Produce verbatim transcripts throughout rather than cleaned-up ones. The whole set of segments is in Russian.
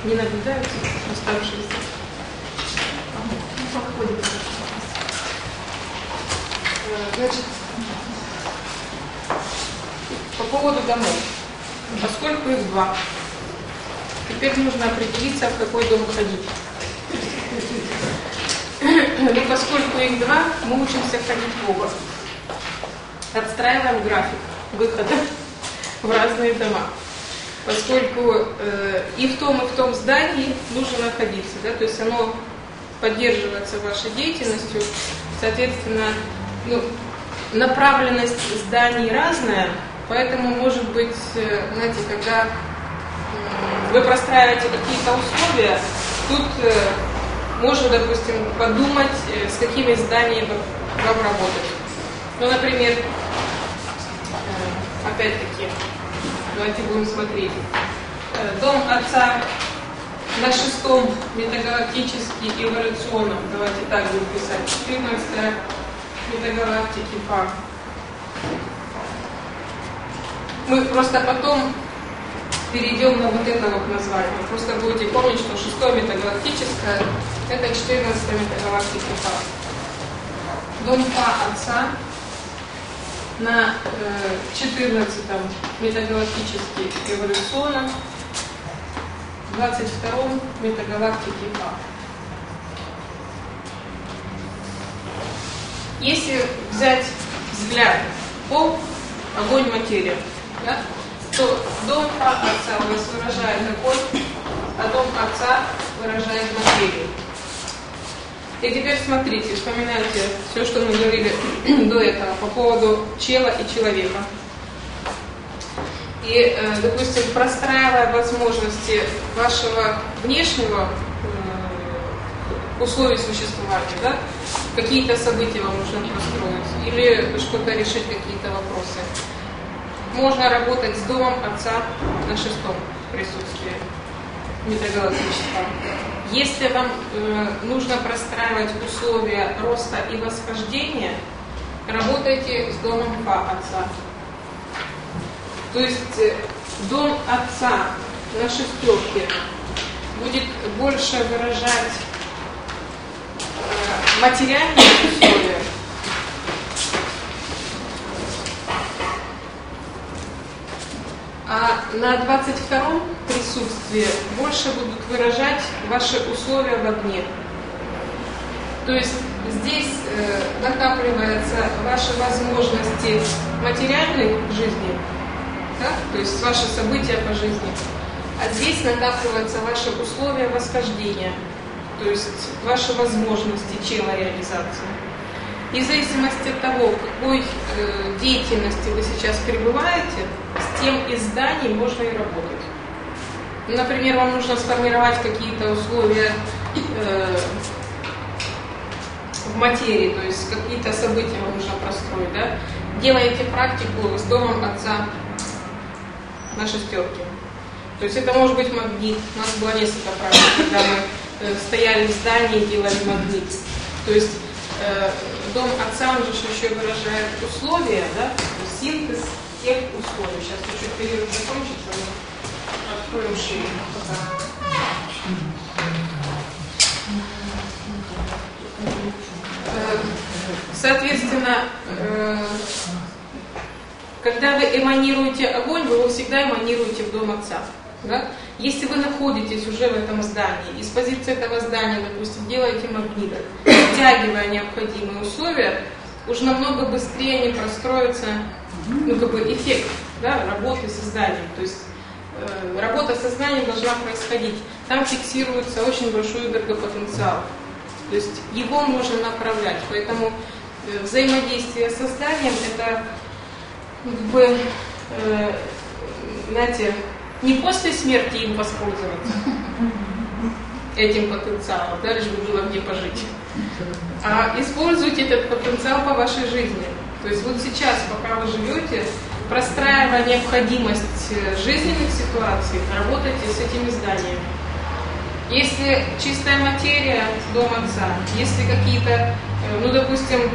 не наблюдаются оставшиеся. Подходит. Значит, по поводу домов. Поскольку их два, теперь нужно определиться, в какой дом ходить. Но поскольку их два, мы учимся ходить в оба. Отстраиваем график выхода в разные дома. Поскольку э, и в том, и в том здании нужно находиться, да, то есть оно поддерживается вашей деятельностью, соответственно, ну, направленность зданий разная, поэтому, может быть, э, знаете, когда э, вы простраиваете какие-то условия, тут э, можно, допустим, подумать, э, с какими зданиями вам работать. Ну, например, э, опять-таки, давайте будем смотреть. Дом отца на шестом метагалактический эволюционном, давайте так будем писать, четырнадцатая метагалактики Фа. Мы просто потом перейдем на вот это вот название. Просто будете помнить, что шестое метагалактическое это четырнадцатая метагалактика Фа. Дом Фа отца на четырнадцатом метагалактически эволюционном, двадцать втором метагалактике Фа. Если взять взгляд по огонь материя, да, то дом Фа отца у нас выражает огонь, а дом отца выражает материю. И теперь смотрите, вспоминайте все, что мы говорили до этого по поводу чела и человека. И, э, допустим, простраивая возможности вашего внешнего э, условий существования, да, какие-то события вам нужно построить или что-то решить, какие-то вопросы, можно работать с домом отца на шестом присутствии метагалактическом. Если вам э, нужно простраивать условия роста и восхождения, работайте с домом Фа отца. То есть э, дом отца на шестерке будет больше выражать э, материальные условия, а на двадцать втором присутствии больше будут выражать ваши условия в огне. То есть здесь э, накапливаются ваши возможности материальной жизни, да? То есть ваши события по жизни, а здесь накапливаются ваши условия восхождения, то есть ваши возможности чела реализации. И в зависимости от того, в какой э, деятельности вы сейчас пребываете, с тем из зданий можно и работать. Например, вам нужно сформировать какие-то условия э, в материи, то есть какие-то события вам нужно простроить. Да? Делаете практику с домом отца на шестерке. То есть это может быть магнит. У нас было несколько практик, когда мы э, стояли в здании и делали магнит. То есть э, дом отца, он же еще выражает условия, да? Синтез тех условий. Сейчас чуть-чуть период закончится, мы откроем шире. Соответственно, когда вы эманируете огонь, вы его всегда эманируете в дом отца. Да? Если вы находитесь уже в этом здании, и с позиции этого здания, допустим, делаете магниты, втягивая необходимые условия, уже намного быстрее они простроятся, ну, как бы эффект, да, работы со зданием. То есть э, работа со зданием должна происходить. Там фиксируется очень большой энергопотенциал. То есть его можно направлять. Поэтому э, взаимодействие со зданием это, как бы, э, знаете, не после смерти им воспользоваться, этим потенциалом, да, лишь бы было где пожить, а используйте этот потенциал по вашей жизни. То есть вот сейчас, пока вы живете, простраивая необходимость жизненных ситуаций, работайте с этими зданиями. Если чистая материя, дом отца, если какие-то, ну, допустим,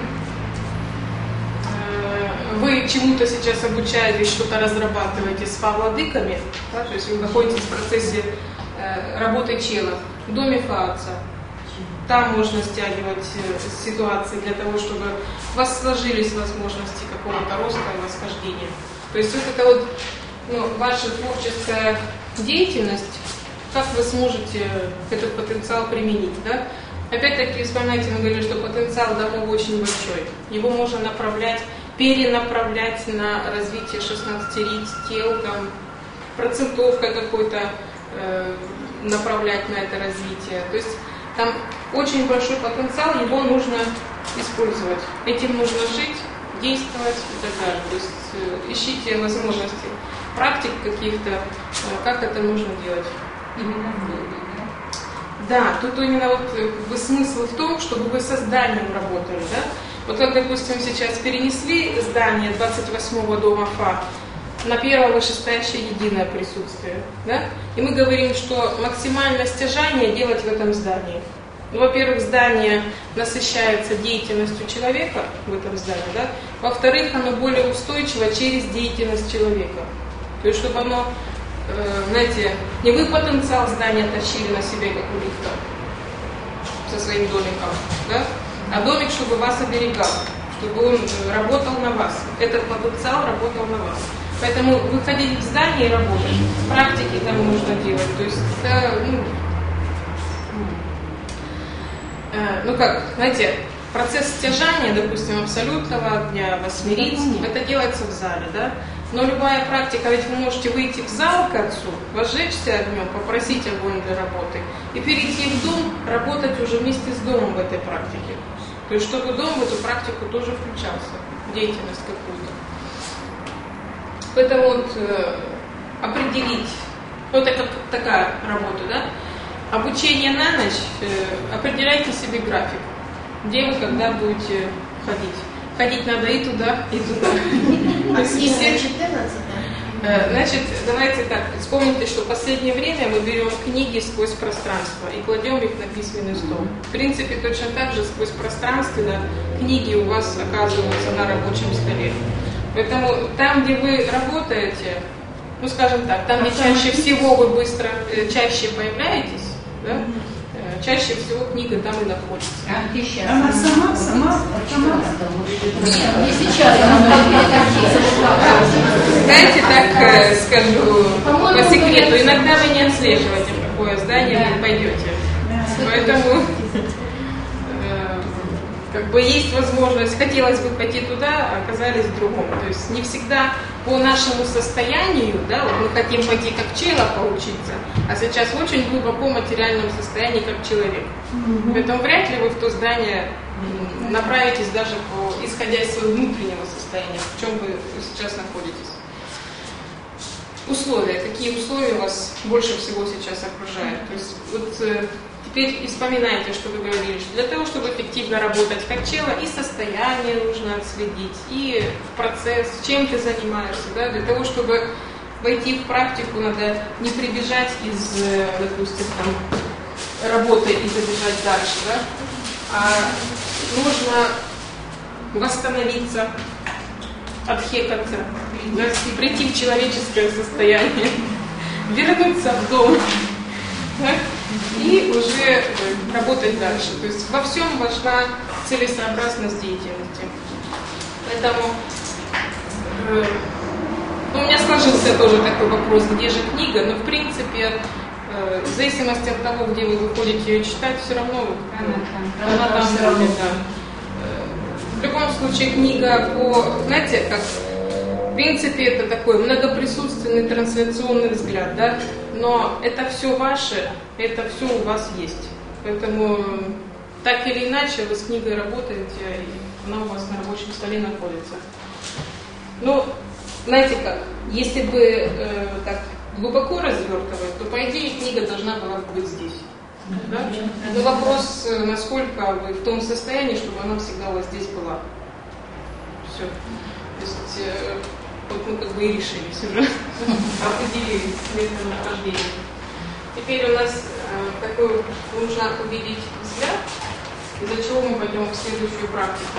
вы чему-то сейчас обучаетесь, что-то разрабатываете с фа-владыками, да, то есть вы находитесь в процессе э, работы чела в доме фаотца. Там можно стягивать ситуации для того, чтобы у вас сложились возможности какого-то роста и восхождения. То есть вот это вот, ну, ваша творческая деятельность, как вы сможете этот потенциал применить, да? Опять-таки, вспоминайте, мы говорили, что потенциал домов очень большой. Его можно направлять, перенаправлять на развитие шестнадцати тел, там, процентовка какой-то э, направлять на это развитие. То есть там очень большой потенциал, его нужно использовать. Этим нужно жить, действовать и так далее. То есть э, ищите возможности, практик каких-то, э, как это нужно делать. Именно в доме, да? Да, тут именно вот как бы, смысл в том, чтобы вы со зданием работали. Да? Вот как, допустим, сейчас перенесли здание двадцать восьмого дома Фа на первое вышестоящее единое присутствие. Да? И мы говорим, что максимальное стяжание делать в этом здании. Ну, во-первых, здание насыщается деятельностью человека в этом здании. Да? Во-вторых, оно более устойчиво через деятельность человека. То есть, чтобы оно, э, знаете, не вы потенциал здания тащили на себе, как у лифта, со своим домиком, да? А домик, чтобы вас оберегал, чтобы он работал на вас. Этот потенциал работал на вас. Поэтому выходить в здание и работать, практики там нужно делать. То есть, это, ну, э, ну как, знаете, процесс стяжания, допустим, абсолютного огня, восьмериц, это делается в зале, да? Но любая практика, ведь вы можете выйти в зал к отцу, возжечься огнем, попросить огонь для работы и перейти в дом, работать уже вместе с домом в этой практике. То есть, чтобы дом в эту практику тоже включался, в деятельность какую-то. Поэтому вот э, определить, вот это как такая работа, да? Обучение на ночь, э, определяйте себе график, где вы когда будете ходить. Ходить надо и туда, и туда. А все четырнадцать, да? Значит, давайте так, вспомните, что в последнее время мы берем книги сквозь пространство и кладем их на письменный стол. В принципе, точно так же сквозь пространство книги у вас оказываются на рабочем столе. Поэтому там, где вы работаете, ну скажем так, там, где чаще всего вы быстро, чаще появляетесь, да, чаще всего книга там и находится. А где сейчас? Она сама, сама, сама. Нет, не сейчас. Знаете, так скажу по секрету, иногда вы не отслеживаете, в какое здание вы пойдете. Поэтому как бы есть возможность, хотелось бы пойти туда, а оказались в другом. То есть не всегда по нашему состоянию, да, вот мы хотим пойти как чела поучиться, а сейчас в очень глубоко материальном состоянии как человек. Mm-hmm. Поэтому вряд ли вы в то здание направитесь даже по, исходя из своего внутреннего состояния, в чем вы сейчас находитесь. Условия. Какие условия вас больше всего сейчас окружают? То есть вот теперь вспоминайте, что вы говорили, что для того, чтобы эффективно работать как чела, и состояние нужно отследить, и процесс, чем ты занимаешься, да, для того, чтобы войти в практику, надо не прибежать из, допустим, там, работы и забежать дальше, да, а нужно восстановиться, отхекаться, да, прийти в человеческое состояние, вернуться в дом, да, и уже работать дальше. То есть во всем важна целесообразность деятельности. Поэтому э, ну, у меня сложился тоже такой вопрос, где же книга, но в принципе э, в зависимости от того, где вы выходите ее читать, все равно она, она там будет, да. В любом случае книга по, знаете, как в принципе это такой многоприсутственный трансляционный взгляд, да, но это все ваше, это все у вас есть. Поэтому так или иначе вы с книгой работаете, и она у вас на рабочем столе находится. Ну, знаете как, если бы э, так глубоко развертывать, то по идее книга должна была быть здесь. Да? Но вопрос, насколько вы в том состоянии, чтобы она всегда у вас здесь была. Все. То есть, э, вот мы как бы и решились уже, определились местонахождение. Теперь у нас э, такой нужно увидеть взгляд, из-за чего мы пойдем в следующую практику.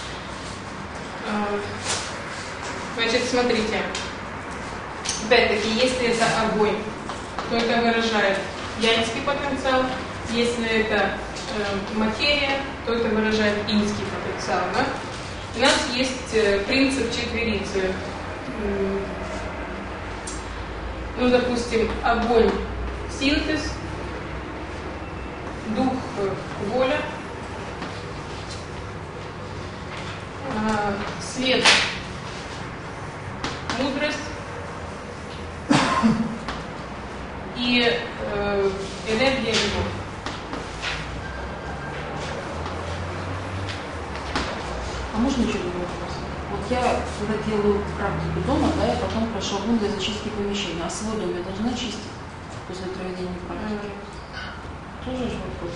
Э, значит, смотрите. Опять-таки, если это огонь, то это выражает яньский потенциал. Если это э, материя, то это выражает иньский потенциал. Да? У нас есть э, принцип четверицы. Ну, допустим, огонь – синтез, дух – воля, э, свет – мудрость и э, энергия – любовь. А можно еще один вопрос? Вот я, когда делаю практику дома, да, я потом прошу огонь для зачистки помещения. А свой дом я должна чистить после проведения практики? Тоже же вопрос.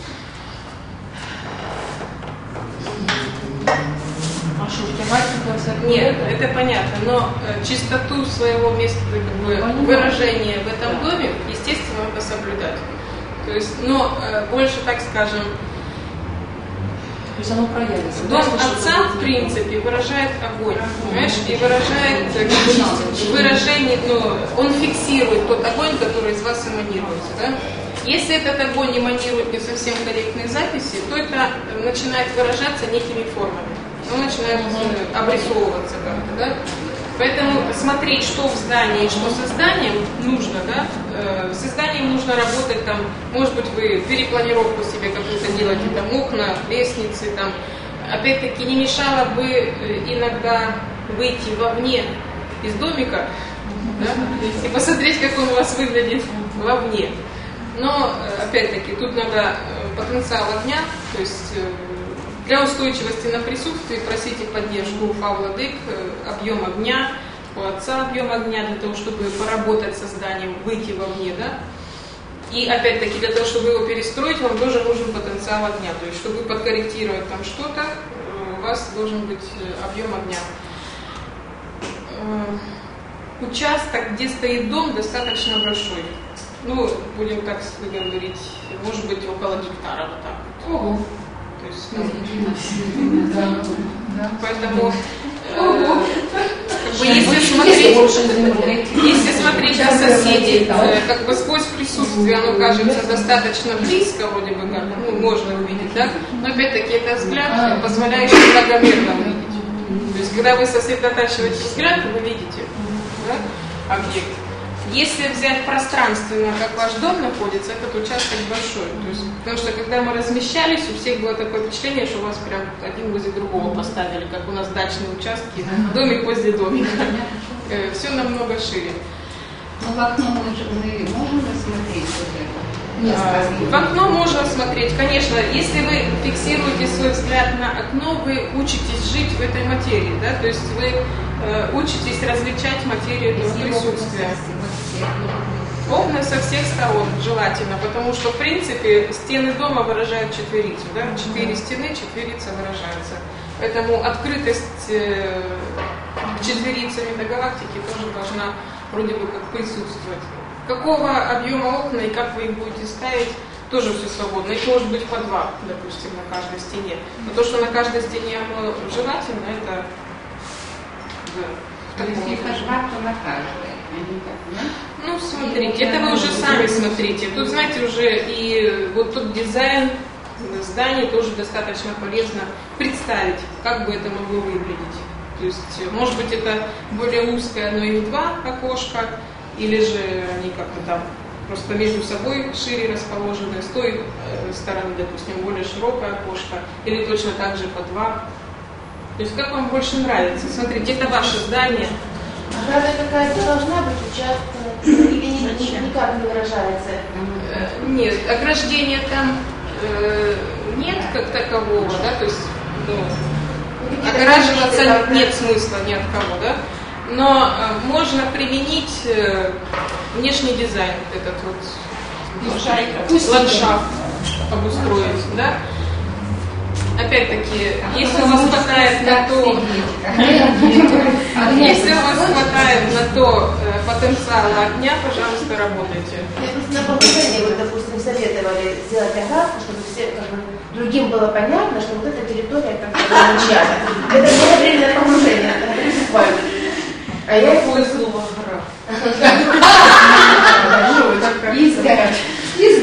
А что, у тебя мальчик всякого? Нет, это понятно, но э, чистоту своего места, как бы, выражения в этом доме, естественно, надо соблюдать. То есть, но э, больше, так скажем, то есть оно проявится. дом отца, в принципе, выражает огонь, понимаешь, и выражает э, выражение, ну, он фиксирует тот огонь, который из вас эманируется, да? Если этот огонь эманирует не совсем корректные записи, то это начинает выражаться некими формами. Он начинает э, обрисовываться как-то, да? Поэтому смотреть, что в здании, что со зданием нужно, да? Э, со зданием нужно работать, там, может быть, вы перепланировку себе какую-то делаете, там, окна, лестницы, там. Опять-таки, не мешало бы иногда выйти вовне из домика, да? И посмотреть, как он у вас выглядит вовне. Но, опять-таки, тут надо потенциал огня, то есть для устойчивости на присутствие просите поддержку у Фа-владык, объем огня, у отца объем огня, для того, чтобы поработать со зданием, выйти вовне, да? И, опять-таки, для того, чтобы его перестроить, вам тоже нужен потенциал огня, то есть, чтобы подкорректировать там что-то, у вас должен быть объем огня. Участок, где стоит дом, достаточно большой. Ну, будем так говорить, может быть, около гектара, вот так вот. Ого. То есть, ну, да. Да. Поэтому, э, как бы, если смотреть, если смотреть на соседей, э, как бы сквозь присутствие оно кажется достаточно близко, вроде бы как, ну, можно увидеть, да? Но опять-таки это взгляд, позволяющий многомерно увидеть. То есть, когда вы сосредотачиваете взгляд, вы видите, да, объект. Если взять пространственно, как ваш дом находится, этот участок большой. То есть, потому что когда мы размещались, у всех было такое впечатление, что у вас прям один возле другого поставили, как у нас дачные участки, домик возле домика. Все намного шире. Но в окно мы можем рассмотреть вот это? А, в окно можно смотреть, конечно. Если вы фиксируете свой взгляд на окно, вы учитесь жить в этой материи, да? То есть вы э, учитесь различать материю этого присутствия. Окна со всех сторон желательно, потому что в принципе стены дома выражают четверицу, да? Четыре стены, четверица выражается. Поэтому открытость э, четверицами до галактики тоже должна вроде бы как присутствовать. Какого объема окна и как вы их будете ставить, тоже все свободно. Их может быть по два, допустим, на каждой стене. Но то, что на каждой стене оно желательно, это... Да, если хашбат, то на каждой. Ну, смотрите, это вы уже сами смотрите. Тут, знаете, уже и вот тот дизайн здания тоже достаточно полезно представить, как бы это могло выглядеть. То есть, может быть, это более узкое, но и два окошка, или же они как-то там просто между собой шире расположены, с той стороны, допустим, более широкое окошко, или точно так же по два. То есть как вам больше нравится? Смотрите, это ваше здание. Ограда какая-то должна быть участка, или никак не выражается? Нет, ограждения там э, нет как такового, да, то есть ну, ограживаться нет смысла ни от кого, да. Но э, можно применить э, внешний дизайн, вот этот вот ландшафт обустроить, да. Опять-таки, если у вас хватает на то, если у вас хватает на то э, потенциала огня, пожалуйста, работайте. На погружение, вот, допустим, советовали сделать оградку, чтобы все, как бы, другим было понятно, что вот эта территория как бы чья-то. Это было временное погружение, буквально. А я использую слово «гора». Изгородь. Изгородь.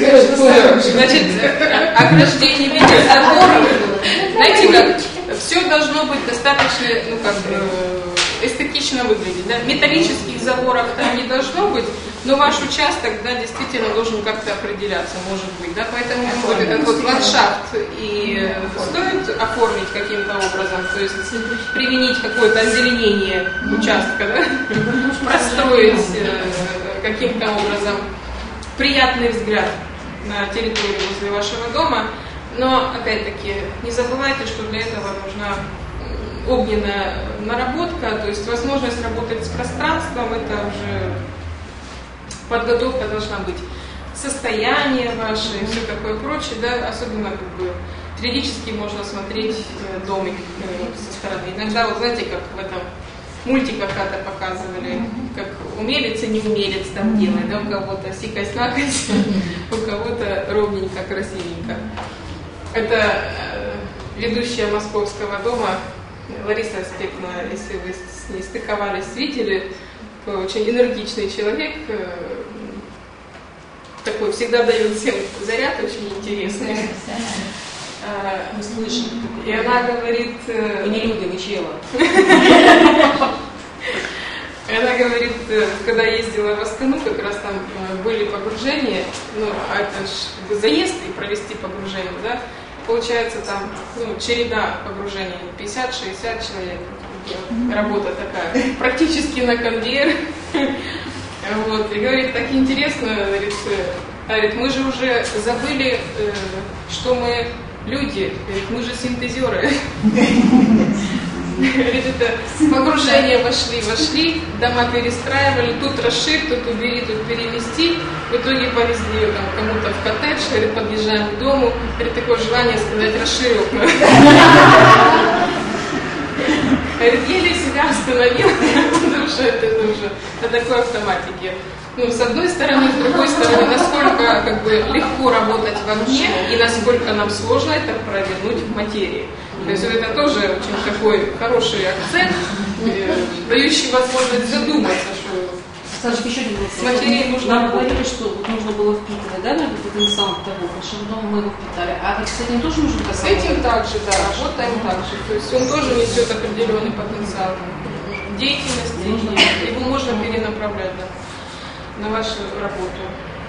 Значит, ограждение в виде забора, знаете, как все должно быть достаточно, ну как эстетично выглядеть, да? Металлических заборов там не должно быть, но ваш участок, да, действительно должен как-то определяться, может быть, да, поэтому вот этот вот ландшафт и стоит оформить каким-то образом, то есть применить какое-то озеленение участка, да? Простроить каким-то образом приятный взгляд на территорию возле вашего дома, но опять-таки не забывайте, что для этого нужна огненная наработка, то есть возможность работать с пространством, это уже подготовка должна быть, состояние ваше и все такое прочее, да, особенно как бы периодически можно смотреть э, домик э, со стороны. Иногда, вот знаете, как в этом мультиках когда показывали, как умелец и неумелец там делает, да, у кого-то сикость-накость, у кого-то ровненько, красивенько. Это э, ведущая Московского дома Лариса Степна, если вы с ней стыковались, видели, очень энергичный человек, такой всегда дает всем заряд, очень интересный. Мы слышим. И она говорит... Вы не люди, вы чела. Она говорит, когда ездила в Астану, как раз там были погружения, ну, а это ж заезд и провести погружение, да, получается там, ну, череда погружений, пятьдесят-шестьдесят человек, работа такая, практически на конвейер. Вот, и говорит, так интересно, говорит, говорит, мы же уже забыли, что мы люди, говорит, мы же синтезеры. Говорит, это погружение вошли, вошли, дома перестраивали, тут расширь, тут убери, тут перемести. В итоге повезли ее там кому-то в коттедж, говорит, подъезжаем к дому, говорит, такое желание сказать расширилка. Говорит, еле себя остановил, потому что это уже на такой автоматике. Ну, с одной стороны, с другой стороны, насколько как бы легко работать в огне и насколько нам сложно это провернуть в материи. То есть это тоже очень такой хороший акцент, дающий возможность задуматься, что Сашечка, еще один вопрос. с материей нужно Нам работать. говорили, что вот нужно было впитывать, да, наверное, потенциал того, нашим домом мы его впитали. А с этим тоже нужно С касаться? этим также, да, работаем так же. То есть он тоже несет определенный потенциал деятельности, и его можно перенаправлять, да, на вашу работу.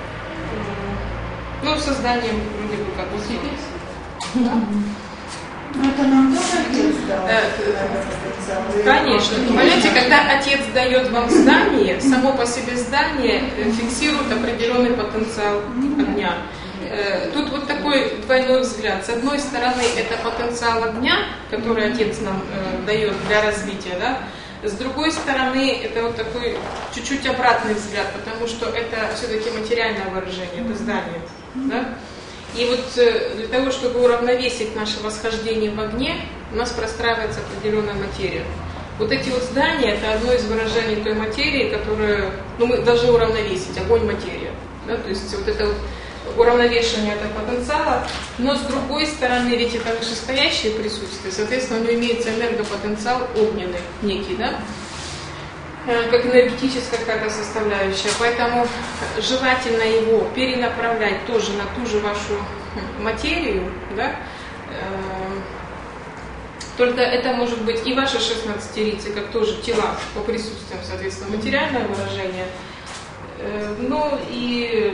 Ну, созданием вроде бы как бы да? Ну, это нам тоже отец дал. Конечно. Понимаете, когда отец дает вам здание, само по себе здание фиксирует определенный потенциал огня. Тут вот такой двойной взгляд. С одной стороны, это потенциал огня, который отец нам дает для развития, да? С другой стороны, это вот такой чуть-чуть обратный взгляд, потому что это все-таки материальное выражение, это здание, да? И вот для того, чтобы уравновесить наше восхождение в огне, у нас простраивается определенная материя. Вот эти вот здания – это одно из выражений той материи, которую, ну, мы должны уравновесить, огонь-материя. Да? То есть вот это вот уравновешивание этого потенциала, но с другой стороны, ведь это вышестоящее присутствие, соответственно, у него имеется энергопотенциал огненный некий, да? Как энергетическая какая-то составляющая, поэтому желательно его перенаправлять тоже на ту же вашу материю, да? Только это может быть и ваши шестнадцатерицы, как тоже тела по присутствиям, соответственно, материальное выражение, но и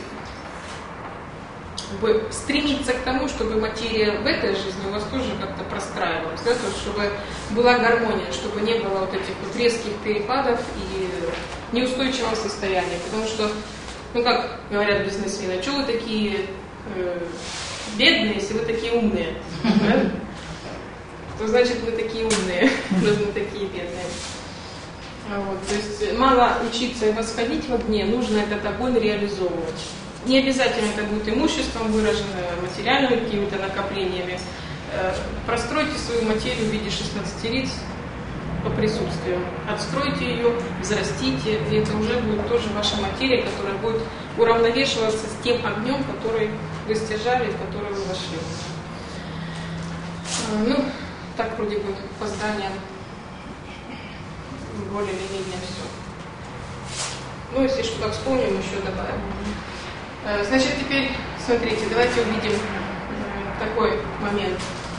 стремиться к тому, чтобы материя в этой жизни у вас тоже как-то простраивалась, да, то есть чтобы была гармония, чтобы не было вот этих вот резких перепадов и неустойчивого состояния, потому что, ну как говорят бизнесмены, что вы такие э, бедные, если вы такие умные, да? То значит мы такие умные, раз мы такие бедные. Вот, то есть мало учиться и восходить в огне, нужно этот огонь реализовывать. Не обязательно это будет имуществом выражено, материальными какими-то накоплениями. Простройте свою материю в виде шестнадцатериц по присутствию. Отстройте ее, взрастите, и это уже будет тоже ваша материя, которая будет уравновешиваться с тем огнем, который вы стяжали, в который вы вошли. Ну, так вроде бы по зданиям более или менее все. Ну, если что-то вспомним, еще добавим. Значит, теперь, смотрите, давайте увидим такой момент.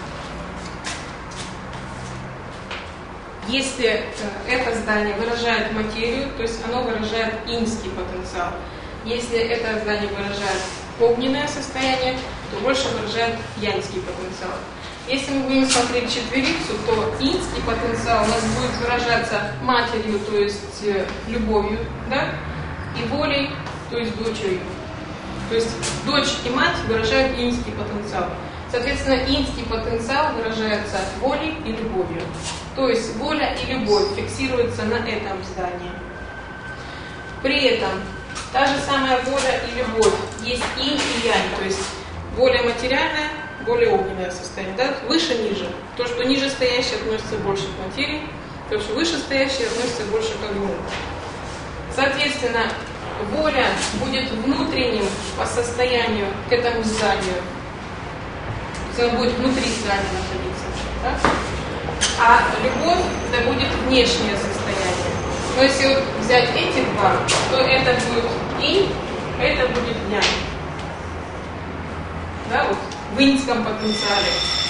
Если это здание выражает материю, то есть оно выражает инский потенциал. Если это здание выражает огненное состояние, то больше выражает янский потенциал. Если мы будем смотреть четверицу, то инский потенциал у нас будет выражаться матерью, то есть любовью, да, и волей, то есть дочерью. То есть дочь и мать выражают инский потенциал. Соответственно, инский потенциал выражается волей и любовью. То есть воля и любовь фиксируются на этом здании. При этом та же самая воля и любовь есть инь и янь, то есть воля материальная, воля огненное состояние. Да? Выше, ниже. То, что ниже стоящее относится больше к материи, то, что выше стоящее относится больше к огню. Соответственно, воля будет внутренним по состоянию к этому зданию. То есть она будет внутри здания находиться. Да? А любовь это будет внешнее состояние. Но если вот взять эти два, то это будет инь, а это будет янь. Да, вот в иньском потенциале.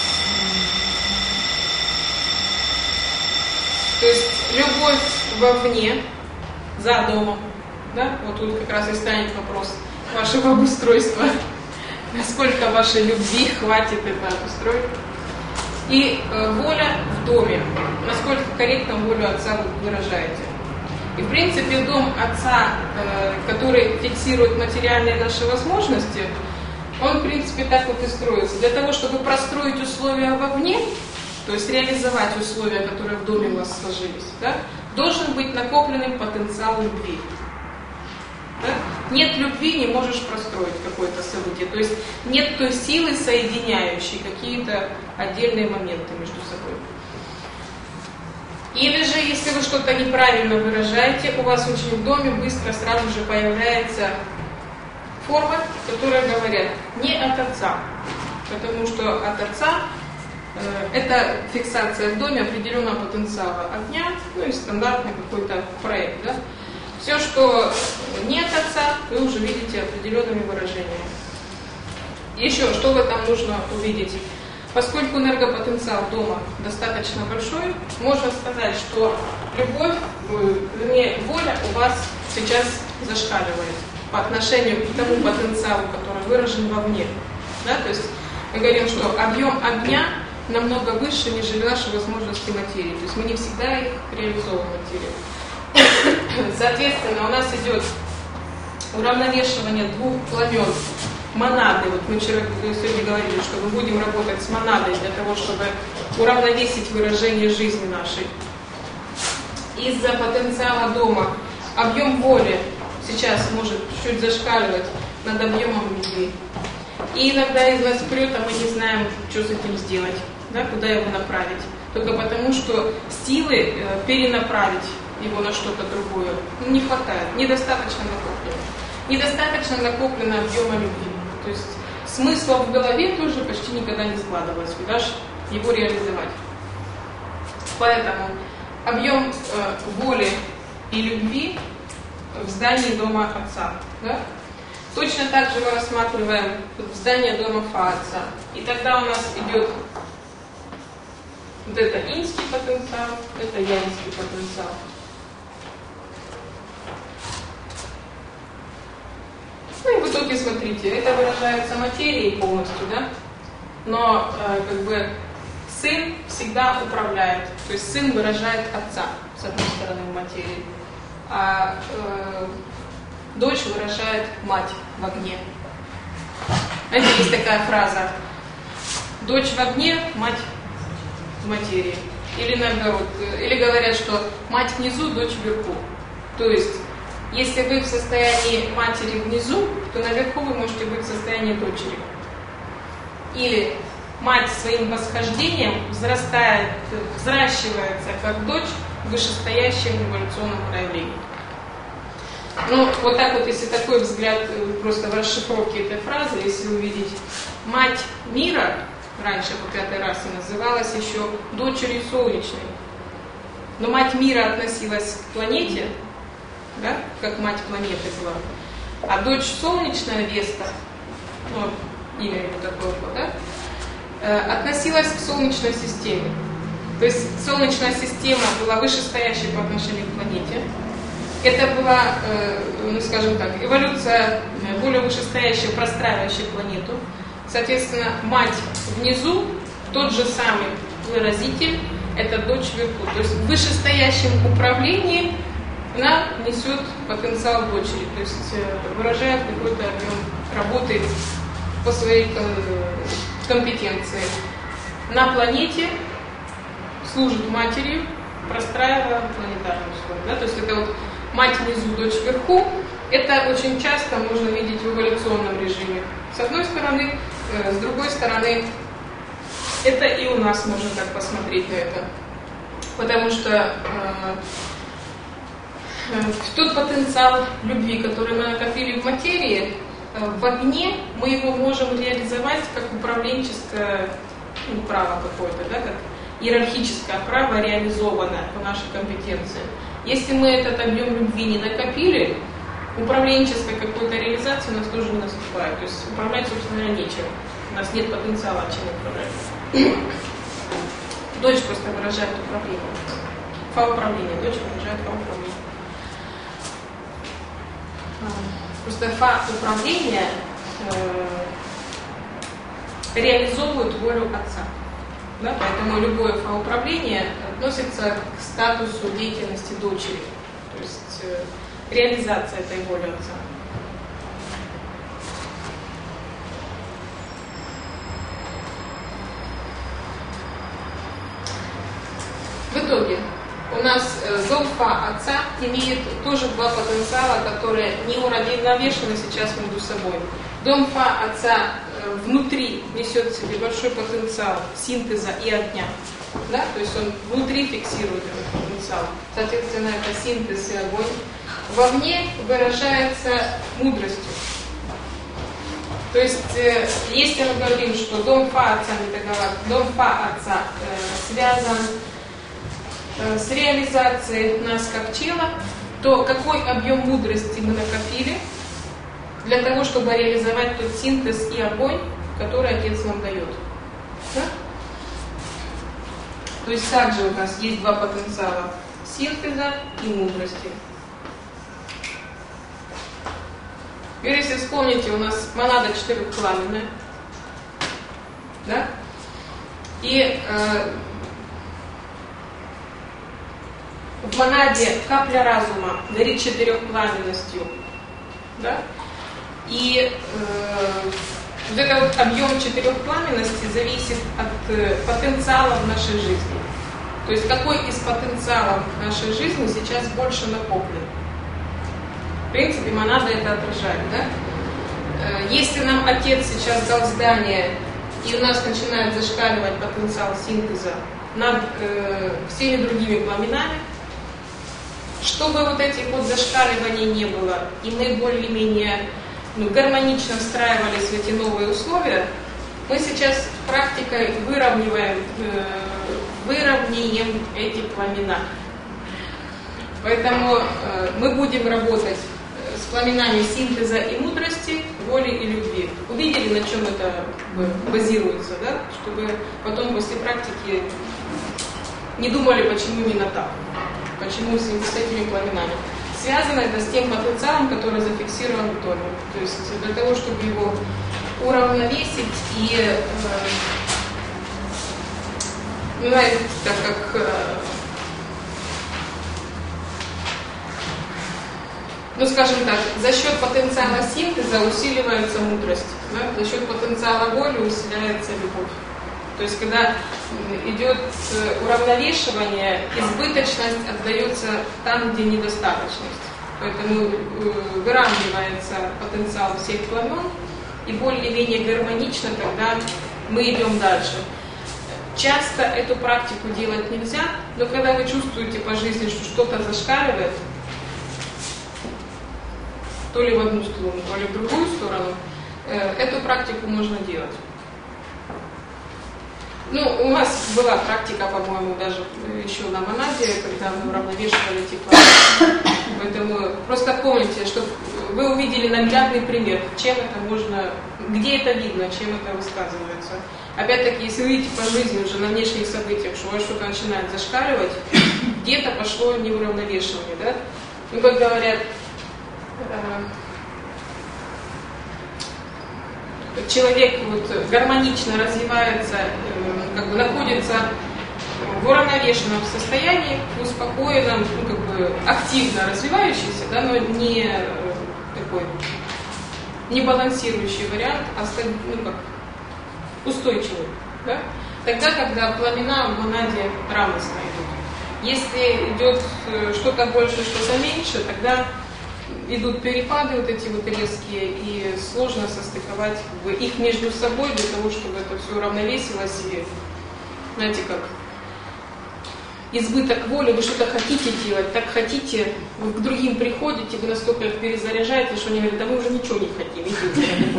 То есть любовь вовне, за домом. Да? Вот тут как раз и станет вопрос вашего обустройства. Насколько вашей любви хватит это обустроить. И э, воля в доме. Насколько корректно волю отца вы выражаете. И в принципе дом отца, э, который фиксирует материальные наши возможности, он в принципе так вот и строится. Для того, чтобы простроить условия вовне, то есть реализовать условия, которые в доме у вас сложились, да, должен быть накопленный потенциал любви. Да? Нет любви, не можешь простроить какое-то событие. То есть нет той силы, соединяющей какие-то отдельные моменты между собой. Или же, если вы что-то неправильно выражаете, у вас очень в доме быстро сразу же появляется форма, которая говорят не от отца. Потому что от отца э, это фиксация в доме определенного потенциала огня, ну и стандартный какой-то проект. Да? Все, что не от отца, вы уже видите определенными выражениями. Еще, что в этом нужно увидеть? Поскольку энергопотенциал дома достаточно большой, можно сказать, что любовь, вернее, воля у вас сейчас зашкаливает по отношению к тому потенциалу, который выражен вовне. Да? То есть мы говорим, что объем огня намного выше, нежели наши возможности материи. То есть мы не всегда их реализовываем в материи. Соответственно, у нас идет уравновешивание двух пламен монады. Вот мы вчера сегодня говорили, что мы будем работать с монадой для того, чтобы уравновесить выражение жизни нашей. Из-за потенциала дома объем воли сейчас может чуть зашкаливать над объемом любви. И иногда из нас прет, а мы не знаем, что с этим сделать, да, куда его направить. Только потому, что силы э, перенаправить его на что-то другое не хватает, недостаточно накоплено. Недостаточно накоплено объема любви. То есть смысла в голове тоже почти никогда не складывалось, куда же его реализовать. Поэтому объем э, воли и любви в здании дома отца. Да? Точно так же мы рассматриваем здание дома Фа-отца. И тогда у нас идет вот это инский потенциал, это янский потенциал. Ну и в итоге, смотрите, это выражается материей полностью, да? Но э, как бы сын всегда управляет, то есть сын выражает отца, с одной стороны, в материи, а э, дочь выражает мать в огне. Знаете, есть такая фраза: дочь в огне, мать в материи. Или наоборот, или говорят, что мать внизу, дочь вверху. То есть если вы в состоянии матери внизу, то наверху вы можете быть в состоянии дочери. Или мать своим восхождением взрастает, взращивается как дочь в вышестоящем эволюционном проявлении. Ну, вот так вот, если такой взгляд просто в расшифровке этой фразы, если увидеть, мать мира, раньше по пятой расе называлась еще дочерью солнечной. Но мать мира относилась к планете, да, как мать планеты была. А дочь солнечная Веста, ну, имя его такое было, да, относилась к Солнечной системе. То есть Солнечная система была вышестоящей по отношению к планете. Это была, ну скажем так, эволюция более вышестоящая, простраивающая планету. Соответственно, мать внизу, тот же самый выразитель, это дочь вверху. То есть в вышестоящем управлении она несет потенциал дочери, то есть выражает какой-то объем работы по своей компетенции. На планете служит матерью, простраивая планетарную условия. Да? То есть это вот мать внизу, дочь вверху. Это очень часто можно видеть в эволюционном режиме. С одной стороны, э, с другой стороны, это и у нас можно так посмотреть на это. Потому что э, э, тот потенциал любви, который мы накопили в материи, э, в огне мы его можем реализовать как управленческое ну, право какое-то, да, как иерархическое право реализованное по нашей компетенции. Если мы этот объем любви не накопили, управленческой какой-то реализации у нас тоже не наступает. То есть управлять, собственно, нечем. У нас нет потенциала, чем управлять. Дочь просто выражает управление. Фа-управление. Дочь выражает фа-управление. Просто фа-управление э, реализовывает волю отца. Да, поэтому любое фа-управление относится к статусу деятельности дочери, то есть э, реализация этой воли отца. В итоге у нас э, зов фа отца имеет тоже два потенциала, которые не уравновешены сейчас между собой. Дом фа отца внутри несет в себе большой потенциал синтеза и огня, да? То есть он внутри фиксирует этот потенциал, соответственно, это синтез и огонь. Вовне выражается мудростью. То есть, э, если мы говорим, что дом фа отца, дом фа отца э, связан э, с реализацией нас как тела, то какой объем мудрости мы накопили для того, чтобы реализовать тот синтез и огонь, который Отец нам дает. Да? То есть также у нас есть два потенциала синтеза и мудрости. Теперь, если вспомните, у нас монада четырехпламенная, да? И э, в монаде капля разума горит четырехпламенностью, да? И э, вот этот вот объем четырехпламенности зависит от э, потенциала в нашей жизни. То есть какой из потенциалов нашей жизни сейчас больше накоплен. В принципе, монада это отражает. Да? Э, если нам Отец сейчас дал здание, и у нас начинает зашкаливать потенциал синтеза над э, всеми другими пламенами, чтобы вот этих вот зашкаливаний не было, и мы более-менее ну, гармонично встраивались в эти новые условия, мы сейчас практикой выравниваем, э, выровняем эти пламена. Поэтому э, мы будем работать с пламенами синтеза и мудрости, воли и любви. Увидели, на чем это базируется, да? Чтобы потом после практики не думали, почему именно так, почему с, с этими пламенами. Связано это с тем потенциалом, который зафиксирован в доме. То есть для того, чтобы его уравновесить и, э, знаете, так как э, ну, скажем так, за счет потенциала синтеза усиливается мудрость, да? За счет потенциала воли усиляется любовь. То есть, когда идет уравновешивание, избыточность отдается там, где недостаточность. Поэтому выравнивается потенциал всех пламен, и более-менее гармонично, когда мы идем дальше. Часто эту практику делать нельзя, но когда вы чувствуете по жизни, что что-то зашкаливает, то ли в одну сторону, то ли в другую сторону, эту практику можно делать. Ну, у нас была практика, по-моему, даже еще на монаде, когда мы уравновешивали эти пламена. Поэтому просто помните, что вы увидели наглядный пример, чем это можно, где это видно, чем это высказывается. Опять-таки, если вы видите по жизни уже на внешних событиях, что у вас что-то начинает зашкаливать, где-то пошло неуравновешивание, да? Ну, как говорят, человек вот гармонично развивается, как бы находится в уравновешенном состоянии, успокоенном, ну, как бы активно развивающийся, да, но не такой не балансирующий вариант, а ну, как устойчивый. Да? Тогда, когда пламена в монаде равностно идут. Если идет что-то больше, что-то меньше, тогда идут перепады вот эти вот резкие, и сложно состыковать как бы, их между собой для того, чтобы это все уравновесилось. И, знаете, как избыток воли, вы что-то хотите делать, так хотите, вы к другим приходите, вы настолько их перезаряжаете, что они говорят, да мы уже ничего не хотим, идите.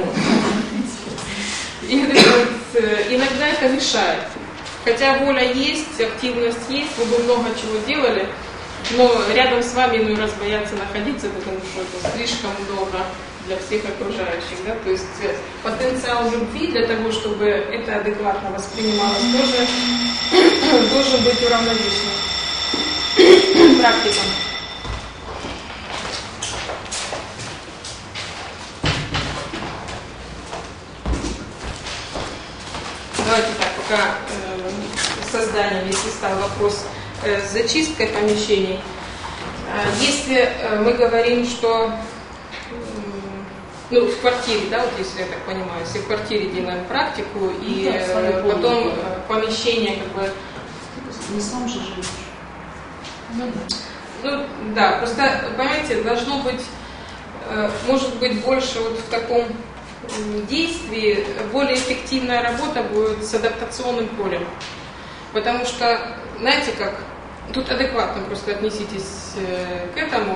И вот, иногда это мешает. Хотя воля есть, активность есть, вы бы много чего делали, но рядом с вами иной раз боятся находиться, потому что это слишком много для всех окружающих. Да? То есть потенциал любви для того, чтобы это адекватно воспринималось, тоже должен быть уравновешен практикам. Давайте так, пока э, созданием, если стал вопрос э, с зачисткой помещений. Э, если э, мы говорим, что э, ну, в квартире, да, вот если я так понимаю, если в квартире делаем практику, и э, потом э, помещение как бы... Не сам же живешь. Ну да. Ну да, просто, понимаете, должно быть, э, может быть, больше вот в таком действии, более эффективная работа будет с адаптационным полем. Потому что, знаете как, тут адекватно просто отнеситесь э, к этому.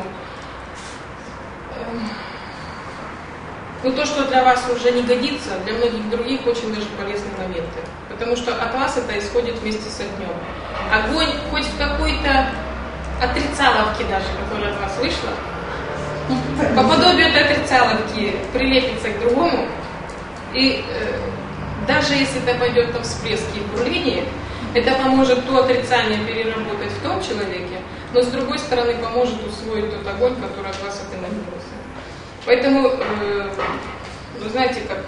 Ну, то, что для вас уже не годится, для многих других очень даже полезные моменты. Потому что от вас это исходит вместе с огнем. Огонь хоть в какой-то отрицаловке даже, которая от вас вышла, по подобию этой отрицаловки прилепится к другому, и э, даже если это пойдет на всплески и бурление, это поможет то отрицание переработать в том человеке, но с другой стороны поможет усвоить тот огонь, который от вас отэманировался. Поэтому, э, вы знаете, как,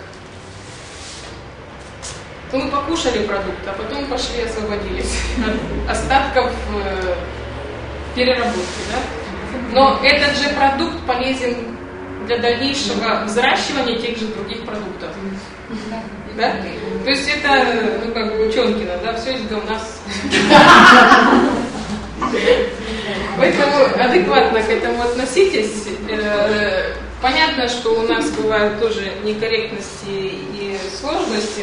ну, мы покушали продукт, а потом пошли освободились от остатков э, переработки, да? Но этот же продукт полезен для дальнейшего взращивания тех же других продуктов. Да? То есть это, ну, как бы Ученкино, да, все из говна. Поэтому адекватно к этому относитесь. Понятно, что у нас бывают тоже некорректности и сложности.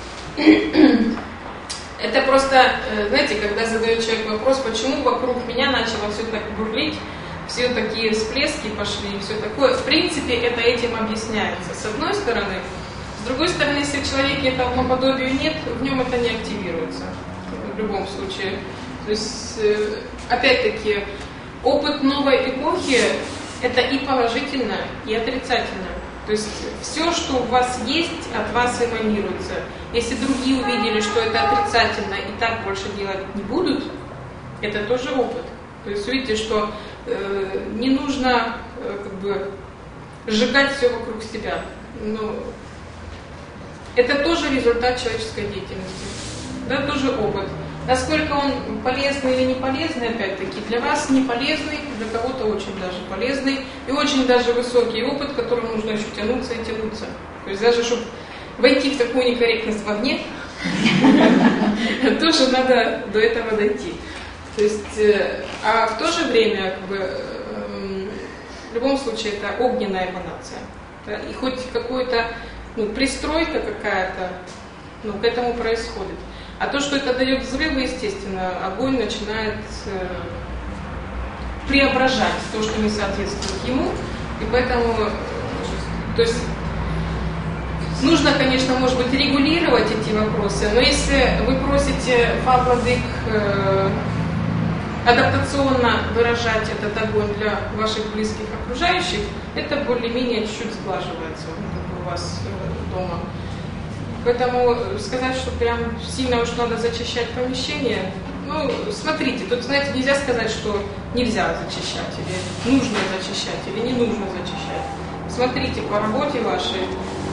Это просто, знаете, когда задает человек вопрос, почему вокруг меня начало все так бурлить, все такие всплески пошли и все такое. В принципе, это этим объясняется. С одной стороны. С другой стороны, если в человеке этого подобия нет, в нем это не активируется. В любом случае. То есть, опять-таки, опыт новой эпохи – это и положительное, и отрицательное. То есть, все, что у вас есть, от вас эманируется. Если другие увидели, что это отрицательно и так больше делать не будут, это тоже опыт. То есть, видите, что э, не нужно э, как бы сжигать все вокруг себя. Но это тоже результат человеческой деятельности. Да, тоже опыт. Насколько он полезный или не полезный, опять-таки, для вас не полезный, для кого-то очень даже полезный и очень даже высокий опыт, к которому нужно еще тянуться и тянуться. То есть даже, чтобы войти в такую некорректность вовне, тоже надо до этого дойти. То есть, а в то же время, как бы, в любом случае, это огненная эманация. Да? И хоть какой-то, ну, пристройка какая-то, ну, к этому происходит. А то, что это дает взрывы, естественно, огонь начинает э, преображать то, что не соответствует ему. И поэтому, э, то есть, нужно, конечно, может быть, регулировать эти вопросы, но если вы просите фабладык, э, адаптационно выражать этот огонь для ваших близких окружающих, это более-менее чуть-чуть сглаживается у вас дома. Поэтому сказать, что прям сильно уж надо зачищать помещение, ну, смотрите, тут, знаете, нельзя сказать, что нельзя зачищать, или нужно зачищать, или не нужно зачищать. Смотрите по работе вашей.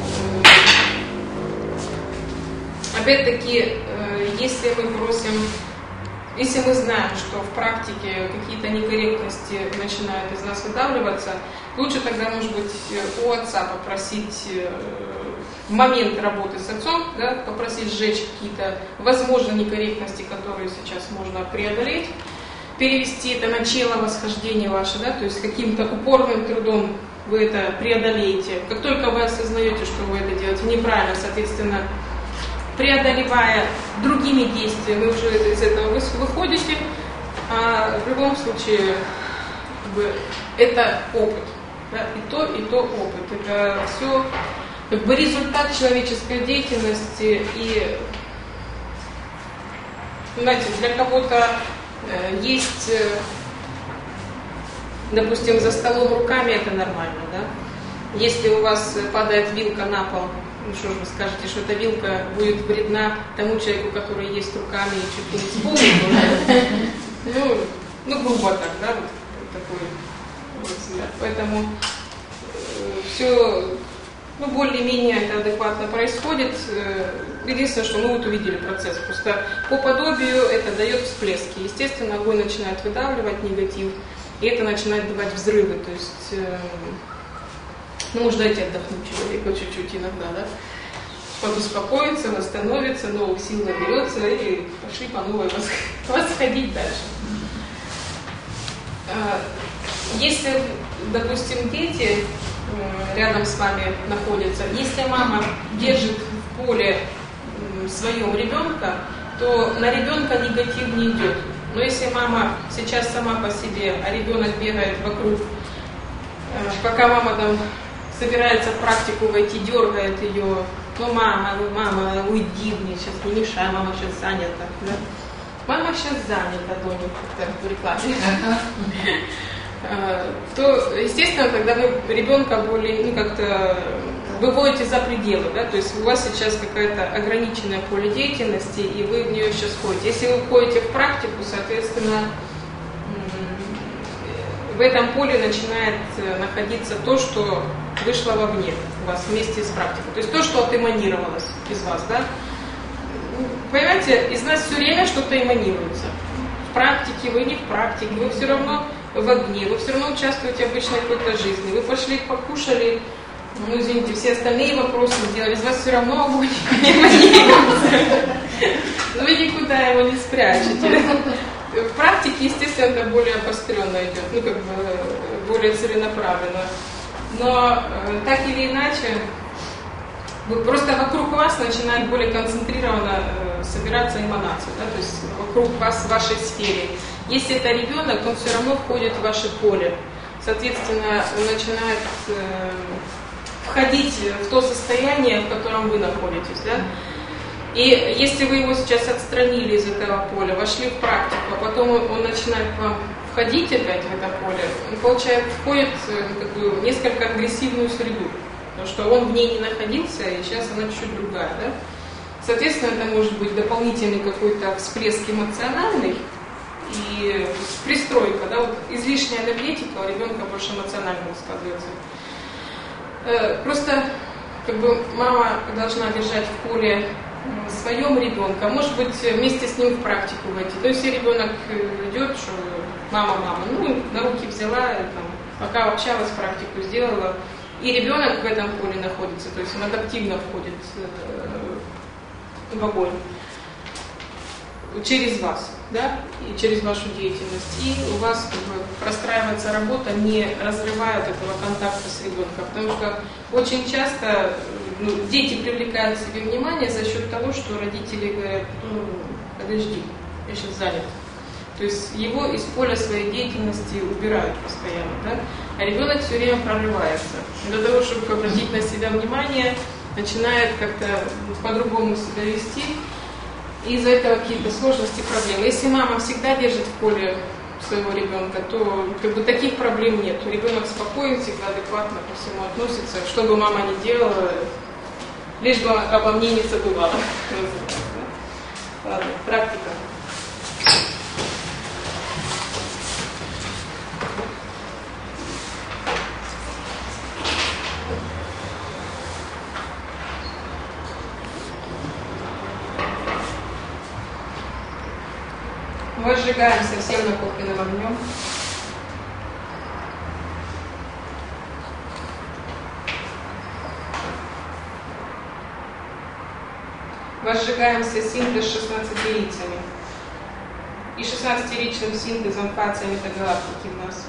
Опять-таки, если мы просим, если мы знаем, что в практике какие-то некорректности начинают из нас выдавливаться, лучше тогда, может быть, у отца попросить в момент работы с отцом, да, попросить сжечь какие-то, возможно, некорректности, которые сейчас можно преодолеть, перевести это на чело восхождения ваше, да, то есть каким-то упорным трудом вы это преодолеете. Как только вы осознаете, что вы это делаете неправильно, соответственно, преодолевая другими действиями, вы уже из этого выходите, а в любом случае как бы, это опыт, да, и то, и то опыт. Это все как бы результат человеческой деятельности, и, знаете, для кого-то э, есть, э, допустим, за столом руками это нормально, да? Если у вас падает вилка на пол, ну что же вы скажете, что эта вилка будет вредна тому человеку, который ест руками и чуть не вспомнит, ну, ну, грубо так, да, вот такой вот взгляд. Поэтому э, все, ну, более-менее это адекватно происходит. Единственное, что мы вот увидели процесс. Просто по подобию это дает всплески. Естественно, огонь начинает выдавливать негатив, и это начинает давать взрывы. То есть, э, ну, может, дайте отдохнуть человеку чуть-чуть иногда, да? Подуспокоиться, восстановиться, новых сил наберется, и пошли по новой восходить дальше. Если, допустим, дети рядом с вами находятся, если мама держит в поле своем ребенка, то на ребенка негатив не идет. Но если мама сейчас сама по себе, а ребенок бегает вокруг, пока мама там собирается в практику войти, дергает ее, ну мама, ну мама, уйди мне сейчас, не мешай, мама сейчас занята. Да? Мама сейчас занята, дома, как-то в рекламе. То, естественно, тогда вы ребенка более, ну, как-то выводите за пределы, да, то есть у вас сейчас какая-то ограниченное поле деятельности, и вы в нее сейчас ходите. Если вы входите в практику, соответственно, в этом поле начинает находиться то, что вышло вовне у вас вместе с практикой, то есть то, что отэманировалось из вас, да. Понимаете, из нас все время что-то эманируется. В практике вы, не в практике, вы все равно в огне, вы все равно участвуете в обычной какой-то жизни. Вы пошли, покушали, ну, извините, все остальные вопросы сделали, из вас все равно огонь не эманируется. Вы никуда его не спрячете. В практике, естественно, это более обостренно идет, ну, как бы, более целенаправленно. Но так или иначе, просто вокруг вас начинает более концентрированно э, собираться эманация, да, то есть вокруг вас в вашей сфере. Если это ребенок, он все равно входит в ваше поле. Соответственно, он начинает э, входить в то состояние, в котором вы находитесь. Да? И если вы его сейчас отстранили из этого поля, вошли в практику, а потом он, он начинает к вам входить опять в это поле, он получает, входит в такую несколько агрессивную среду. Потому что он в ней не находился, и сейчас она чуть-чуть другая. Да? Соответственно, это может быть дополнительный какой-то всплеск эмоциональный и пристройка. Да? Вот излишняя энергетика у ребенка больше эмоционально высказывается. Просто как бы мама должна держать в поле своем ребенка, может быть, вместе с ним в практику войти. То есть, если ребенок идет, что мама, мама, ну, на руки взяла, там, пока общалась, практику сделала, и ребенок в этом поле находится, то есть он адаптивно входит в огонь через вас, да, и через вашу деятельность. И у вас как бы простраивается работа, не разрывая этого контакта с ребенком. Потому что очень часто ну, дети привлекают к себе внимание за счет того, что родители говорят, ну, подожди, я сейчас занят. То есть его из поля своей деятельности убирают постоянно, да? А ребенок все время прорывается. Для того, чтобы обратить на себя внимание, начинает как-то по-другому себя вести, и из-за этого какие-то сложности, проблемы. Если мама всегда держит в поле своего ребенка, то как бы таких проблем нет. Ребенок спокоен, всегда адекватно ко всему относится. Что бы мама ни делала, лишь бы обо мне не забывала. Ладно, практика. Возжигаемся всем накопленным огнем. Возжигаемся синтез шестнадцатирицами и шестнадцатиричным синтезом фация метагалактики в нас.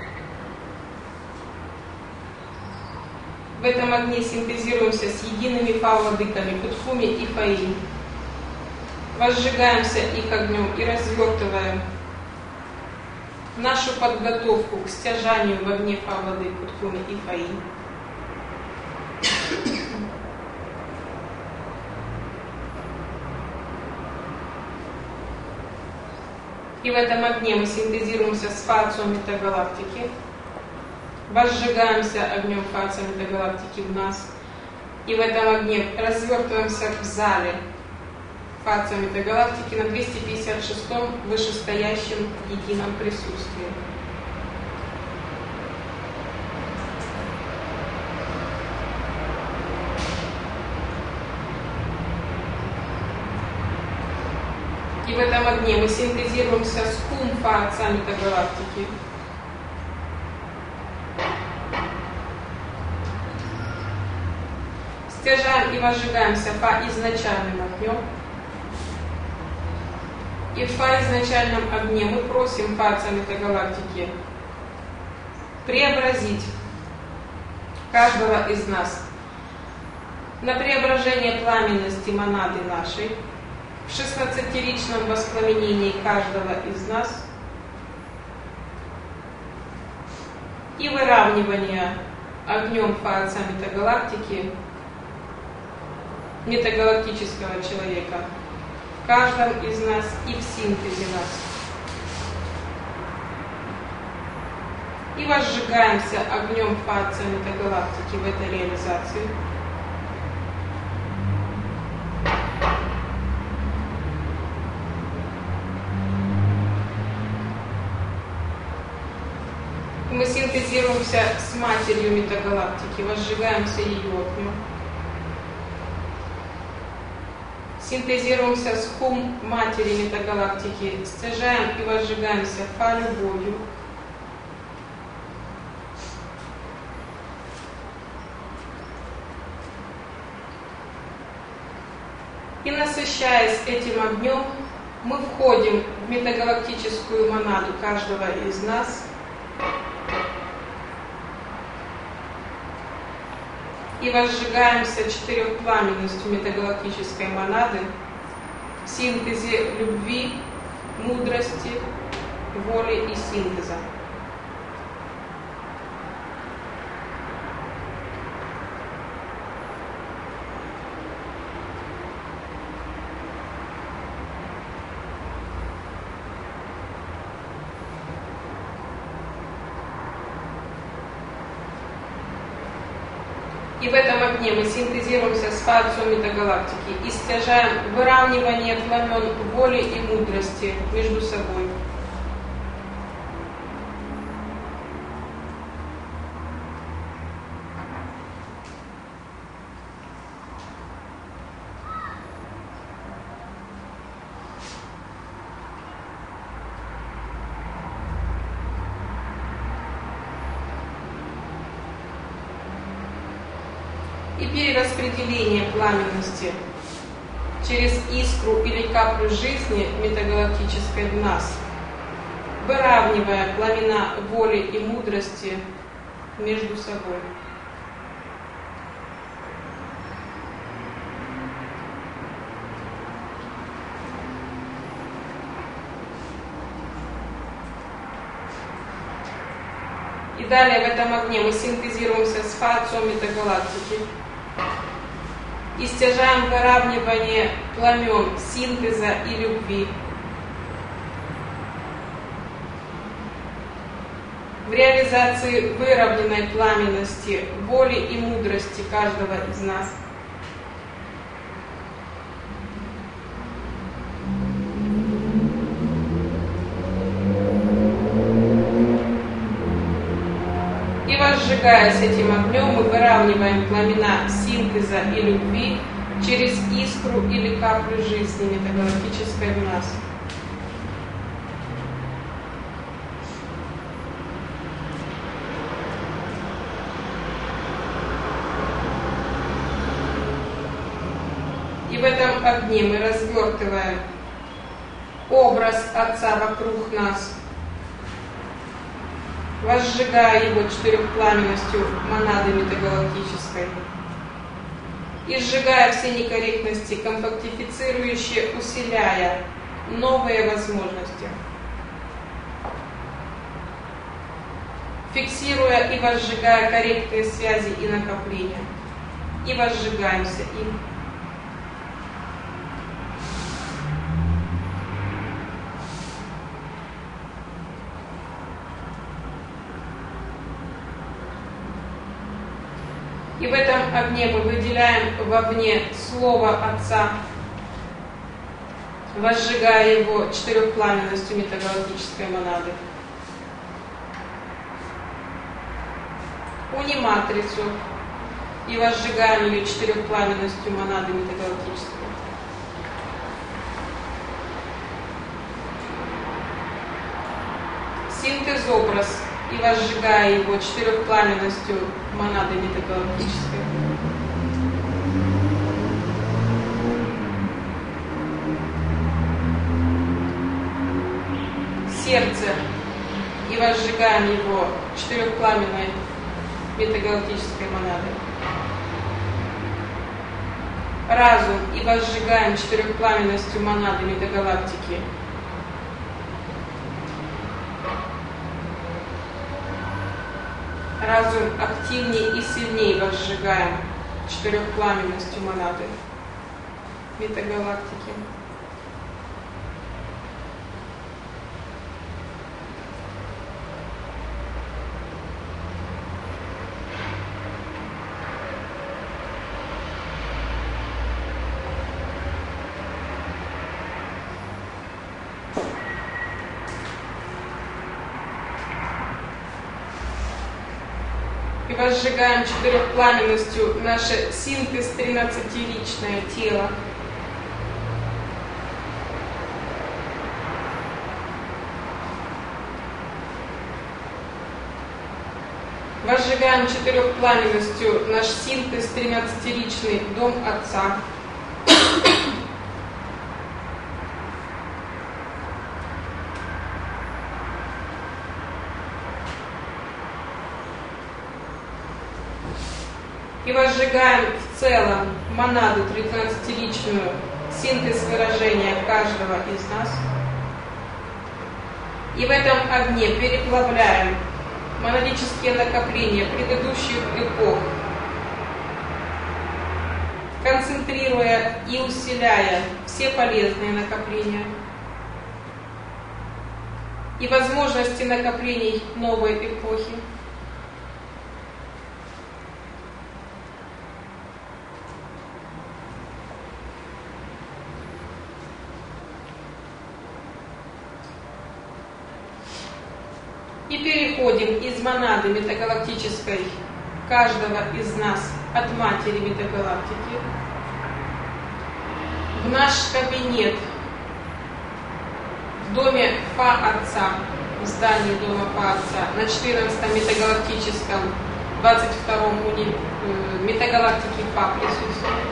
В этом огне синтезируемся с едиными фа-владыками Путхуми и Фаи. Возжигаемся их огнем и развертываем нашу подготовку к стяжанию в огне фа-владык Путхуми и Фаи. И в этом огне мы синтезируемся с фацией метагалактики, возжигаемся огнем фации метагалактики в нас, и в этом огне развертываемся в зале фация метагалактики на двести пятьдесят шестом вышестоящем едином присутствии. И в этом огне мы синтезируемся с хум-фа отца метагалактики. Стяжаем и возжигаемся фа изначальным огнем. И в фа изначальном огне мы просим фа отца метагалактики преобразить каждого из нас на преображение пламенности монады нашей, в шестнадцатиричном воспламенении каждого из нас и выравнивание огнем фа отца метагалактики метагалактического человека в каждом из нас и в синтезе нас. И возжигаемся огнем фа отца метагалактики в этой реализации. Мы синтезируемся с матерью метагалактики, возжигаемся ее огнем. Синтезируемся с хум матери метагалактики, стяжаем и возжигаемся фа любовью. И насыщаясь этим огнем, мы входим в метагалактическую монаду каждого из нас. И возжигаемся четырехпламенностью метагалактической монады в синтезе любви, мудрости, воли и синтеза. И в этом огне мы синтезируемся с фацией метагалактики и стяжаем выравнивание пламен воли и мудрости между собой. И перераспределение пламенности через искру или каплю жизни метагалактической в нас, выравнивая пламена воли и мудрости между собой. И далее в этом огне мы синтезируемся с фацией метагалактики и стяжаем выравнивание пламен синтеза и любви. в реализации выровненной пламенности, воли и мудрости каждого из нас. И возжигаясь этим огнем, мы выравниваем пламена синтеза и любви через искру или каплю жизни метагалактической в нас. И в этом огне мы развертываем образ Отца вокруг нас, возжигая его четырехпламенностью монады метагалактической и сжигая все некорректности, компактифицирующие, усиляя новые возможности, фиксируя и возжигая корректные связи и накопления, и возжигаемся им. И в этом огне мы выделяем вовне Слово Отца, возжигая его четырехпламенностью метагалактической монады. Униматрицу и возжигаем ее четырехпламенностью монады метагалактической. Синтез-образ и возжигая его четырехпламенностью монады метагалактической. Сердце и возжигаем его четырехпламенной метагалактической монадой. Разум и возжигаем четырехпламенностью монады метагалактики. Разум активнее и сильнее возжигаем четырехпламенностью монады метагалактики. И возжигаем четырехпламенностью наше синтез тринадцатиричное тело. Возжигаем четырехпламенностью наш синтез тринадцатиричный дом Отца. И возжигаем в целом монаду тринадцатиричную, синтез выражения каждого из нас. И в этом огне переплавляем монадические накопления предыдущих эпох, концентрируя и усиляя все полезные накопления и возможности накоплений новой эпохи. И переходим из монады метагалактической каждого из нас от матери метагалактики в наш кабинет в доме Па Отца, в здании дома Па Отца на четырнадцатом метагалактическом двадцать втором уни, э, метагалактике Па присутствует.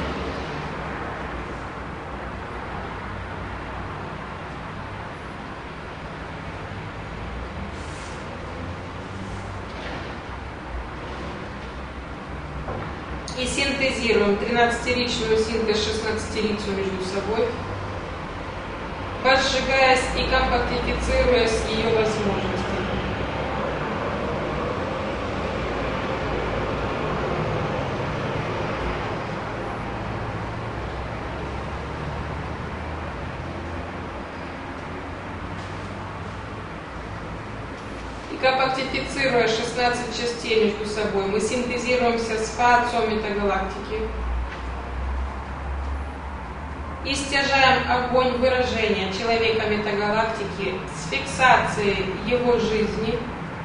И синтезируем тринадцатиричную синтез шестнадцатирицу между собой, возжигаясь и компактифицируя с ее возможностями. И компактифицируя мультифицируя шестнадцать частей между собой, мы синтезируемся с Фа-Отцом метагалактики и стяжаем огонь выражения человека метагалактики с фиксацией его жизни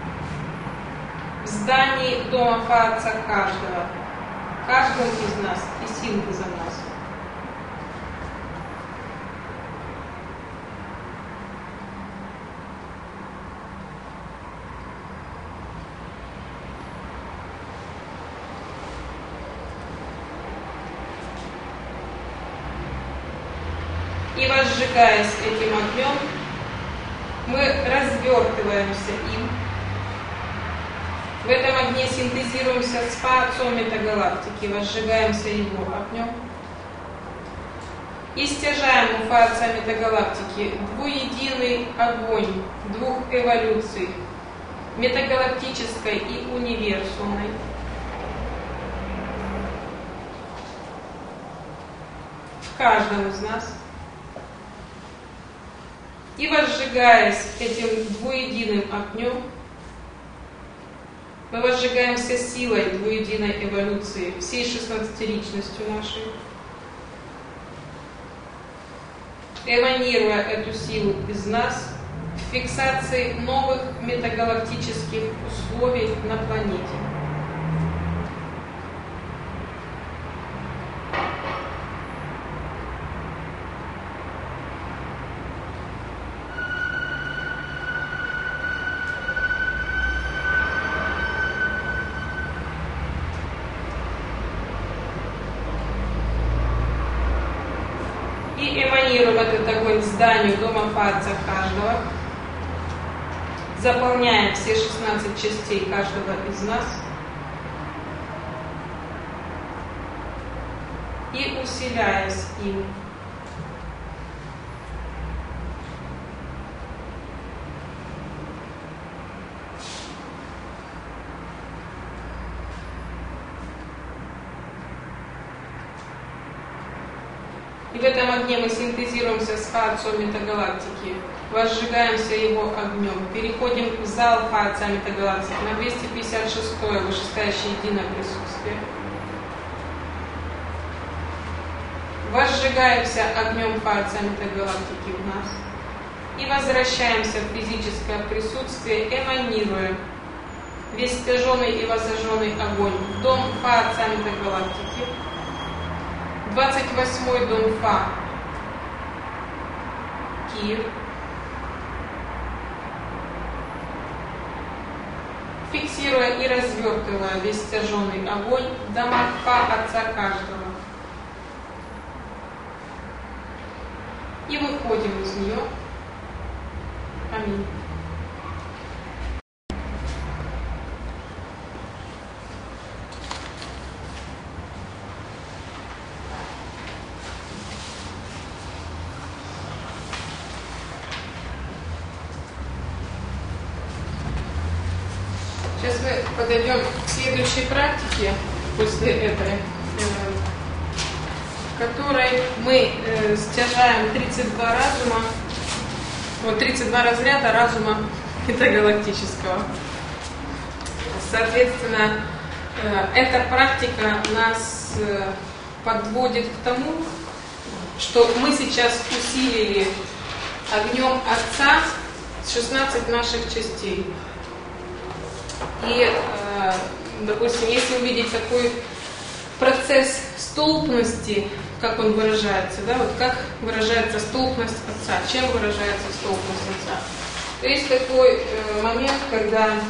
в здании дома Фа-Отца каждого, каждым из нас и синтезом нас. И возжигаясь этим огнем, мы развертываемся им. В этом огне синтезируемся с Фа-Отцом метагалактики, возжигаемся его огнем. И стяжаем у Фа-Отца метагалактики двуединый огонь двух эволюций, метагалактической и универсумной. В каждом из нас. И возжигаясь этим двуединым огнем, мы возжигаемся силой двуединой эволюции, всей шестнадцатиричностью нашей, эманируя эту силу из нас в фиксации новых метагалактических условий на планете. И эманируем этот огонь к зданию дома Фа-Отца каждого, заполняя все шестнадцать частей каждого из нас и усиляясь им. И в этом огне мы синтезируемся с Фа-Отцом метагалактики, возжигаемся его огнем, переходим в зал Фа-Отца метагалактики на двести пятьдесят шестое вышестоящее единое присутствие. Возжигаемся огнем Фа-Отца метагалактики в нас и возвращаемся в физическое присутствие, эманируя весь стяженный и воззаженный огонь в дом Фа-Отца метагалактики, двадцать восьмой дом Фа, Киев, фиксируя и развертывая весь стяженный огонь в домах Фа-Отца каждого. И выходим из нее. Аминь. Сейчас мы подойдем к следующей практике после этой, в которой мы стяжаем тридцать два разума, вот тридцать два разряда разума метагалактического. Соответственно, эта практика нас подводит к тому, что мы сейчас усилили огнем Отца шестнадцать наших частей. И, э, допустим, если увидеть такой процесс столпности, как он выражается, да, вот как выражается столпность Отца, чем выражается столпность Отца, то есть такой э, момент, когда, э,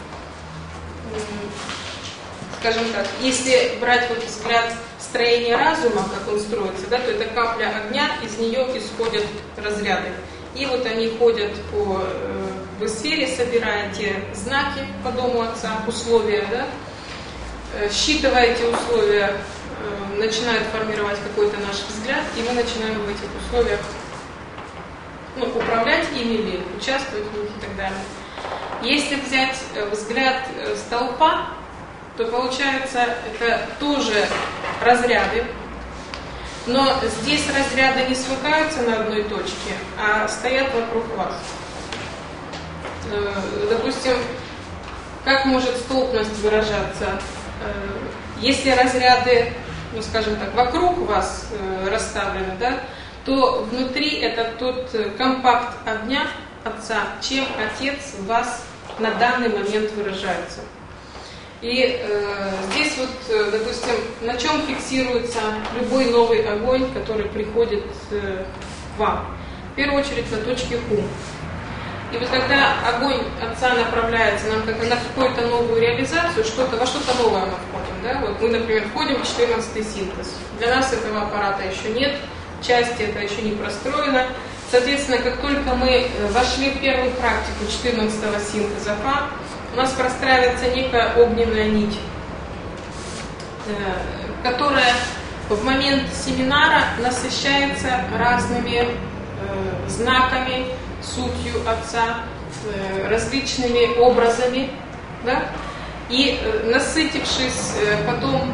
скажем так, если брать вот взгляд строения разума, как он строится, да, то это капля огня, из нее исходят разряды. И вот они ходят по э, в сфере, собирая те знаки по дому Отца, условия, да, э, считывая эти условия, э, начинают формировать какой-то наш взгляд, и мы начинаем в этих условиях, ну, управлять ими или участвовать в них и так далее. Если взять взгляд столпа, то получается это тоже разряды. Но здесь разряды не смыкаются на одной точке, а стоят вокруг вас. Допустим, как может столпность выражаться? Если разряды, ну скажем так, вокруг вас расставлены, да, то внутри это тот компакт огня Отца, чем Отец в вас на данный момент выражается. И э, здесь вот, допустим, на чем фиксируется любой новый огонь, который приходит э, к вам? В первую очередь на точке Хум. И вот когда огонь Отца направляется нам как на какую-то новую реализацию, что-то, во что-то новое мы входим. Да? Вот мы, например, входим в четырнадцатый синтез. Для нас этого аппарата еще нет, части это еще не простроено. Соответственно, как только мы вошли в первую практику четырнадцатого синтеза Фа, у нас простраивается некая огненная нить, которая в момент семинара насыщается разными знаками, сутью Отца, различными образами, да? И насытившись потом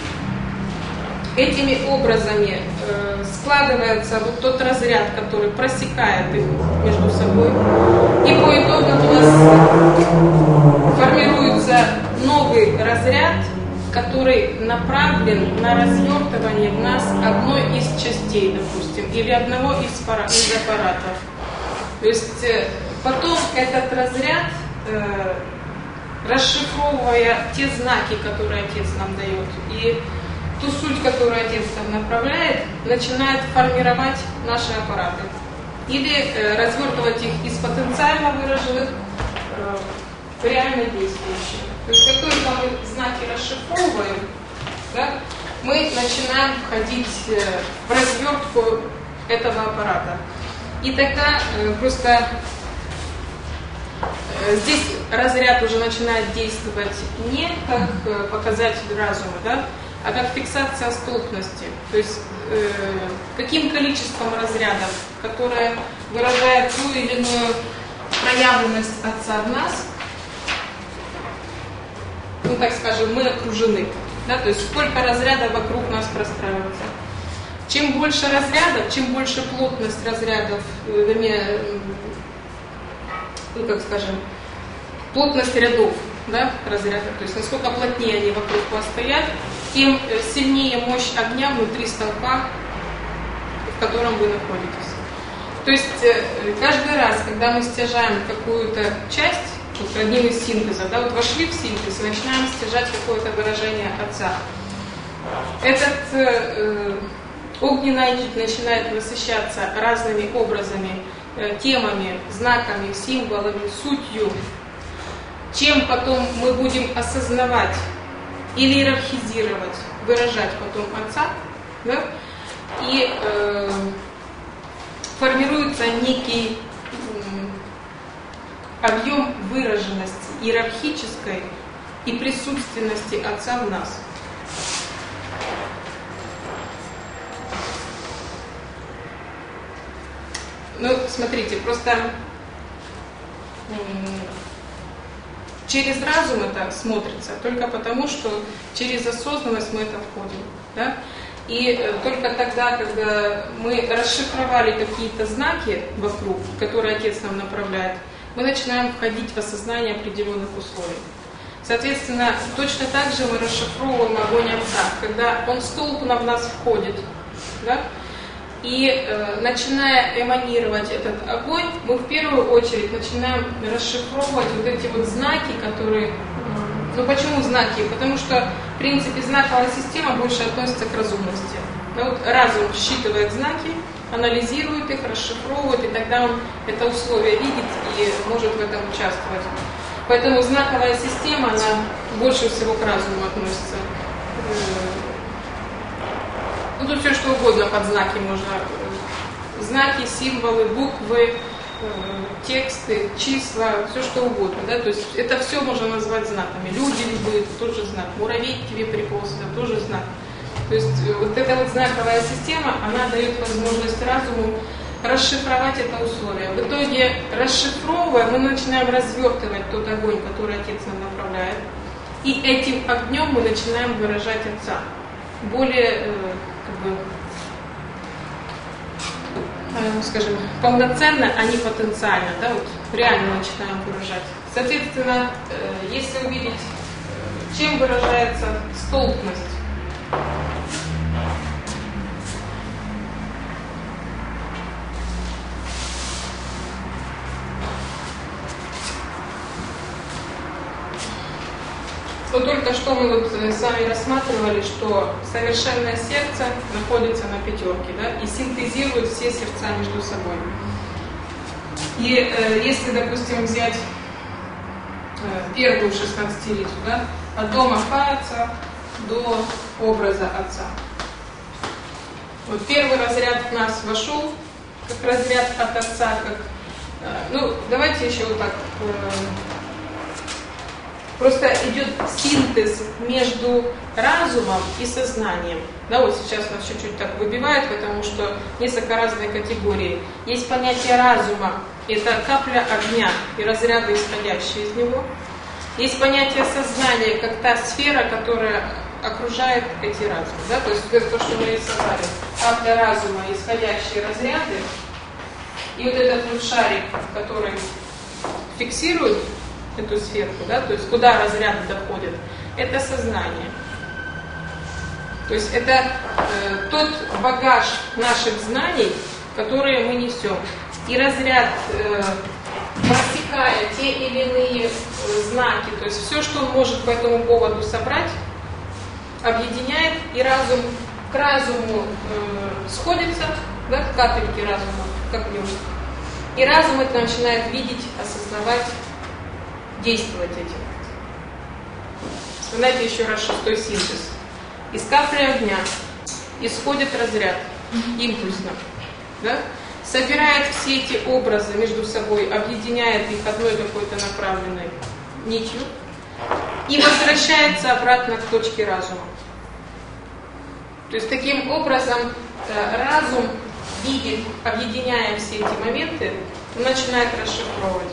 этими образами, складывается вот тот разряд, который просекает их между собой, и по итогам у нас формируется новый разряд, который направлен на развертывание в нас одной из частей, допустим, или одного из, пара, из аппаратов. То есть потом этот разряд, э, расшифровывая те знаки, которые Отец нам дает, и ту суть, которую Отец нам направляет, начинает формировать наши аппараты. Или э, развертывать их из потенциально выраженных э, в реально действующие. То есть как только мы знаки расшифровываем, да, мы начинаем входить э, в развертку этого аппарата. И тогда э, просто э, здесь разряд уже начинает действовать не как э, показатель разума, да, а как фиксация столпности. То есть э, каким количеством разрядов, которое выражает ту или иную проявленность Отца в нас, ну так скажем, мы окружены. Да, то есть сколько разрядов вокруг нас простраивается. Чем больше разрядов, чем больше плотность разрядов, вернее, ну как скажем, плотность рядов, да, разрядов, то есть насколько плотнее они вокруг вас стоят, тем сильнее мощь огня внутри столпа, в котором вы находитесь. То есть каждый раз, когда мы стяжаем какую-то часть, вот одним из синтезов, да, вот вошли в синтез и начинаем стяжать какое-то выражение Отца, этот э, огненная нить начинает насыщаться разными образами, э, темами, знаками, символами, сутью. Чем потом мы будем осознавать или иерархизировать, выражать потом Отца, да, и э, формируется некий э, объем выраженности иерархической и присутственности Отца в нас. Ну, смотрите, просто э, через разум это смотрится только потому, что через осознанность мы это входим. Да? И э, только тогда, когда мы расшифровали какие-то знаки вокруг, которые Отец нам направляет, мы начинаем входить в осознание определенных условий. Соответственно, точно так же мы расшифровываем огонь Отца, когда он столпно в нас входит. Да? И э, начиная эманировать этот огонь, мы в первую очередь начинаем расшифровывать вот эти вот знаки, которые... Ну почему знаки? Потому что, в принципе, знаковая система больше относится к разумности. Да, вот разум считывает знаки, анализирует их, расшифровывает, и тогда он это условие видит и может в этом участвовать. Поэтому знаковая система, она больше всего к разуму относится. Ну, тут все что угодно под знаки можно. Знаки, символы, буквы, тексты, числа, все что угодно. Да? То есть это все можно назвать знаками. Люди любые, это тоже знак. Муравей к тебе приполз, это тоже знак. То есть вот эта вот знаковая система, она дает возможность разуму расшифровать это условие. В итоге, расшифровывая, мы начинаем развертывать тот огонь, который Отец нам направляет. И этим огнем мы начинаем выражать Отца. Более, как бы, скажем, полноценно, а не потенциально, да, вот реально начинаем выражать Соответственно, если увидеть, чем выражается столпность, то только что мы вот с вами рассматривали, что совершенное сердце находится на пятерке, да, и синтезирует все сердца между собой. И э, если, допустим, взять э, первую шестнадцатилицу, да, от дома Отца до образа Отца. Вот первый разряд в нас вошел, как разряд от Отца, как, э, ну, давайте еще вот так. Э, Просто идет синтез между разумом и сознанием. Да, вот сейчас нас чуть-чуть так выбивает, потому что несколько разных категорий. Есть понятие разума, это капля огня и разряды, исходящие из него. Есть понятие сознания, как та сфера, которая окружает эти разумы. Да? То есть это то, что мы рисовали. Капля разума, исходящие разряды. И вот этот вот шарик, который фиксирует эту сферку, да, то есть куда разряды доходят, это сознание. То есть это э, тот багаж наших знаний, которые мы несем. И разряд, э, просекая те или иные э, знаки, то есть все, что он может по этому поводу собрать, объединяет, и разум к разуму э, сходится, да, к капельке разума, как в нем. И разум это начинает видеть, осознавать, действовать этим. Вспоминайте еще раз шестой синтез. Из капли огня исходит разряд, импульсно, да? Собирает все эти образы между собой, объединяет их одной какой-то направленной нитью и возвращается обратно к точке разума. То есть таким образом разум видит, объединяя все эти моменты, он начинает расшифровывать.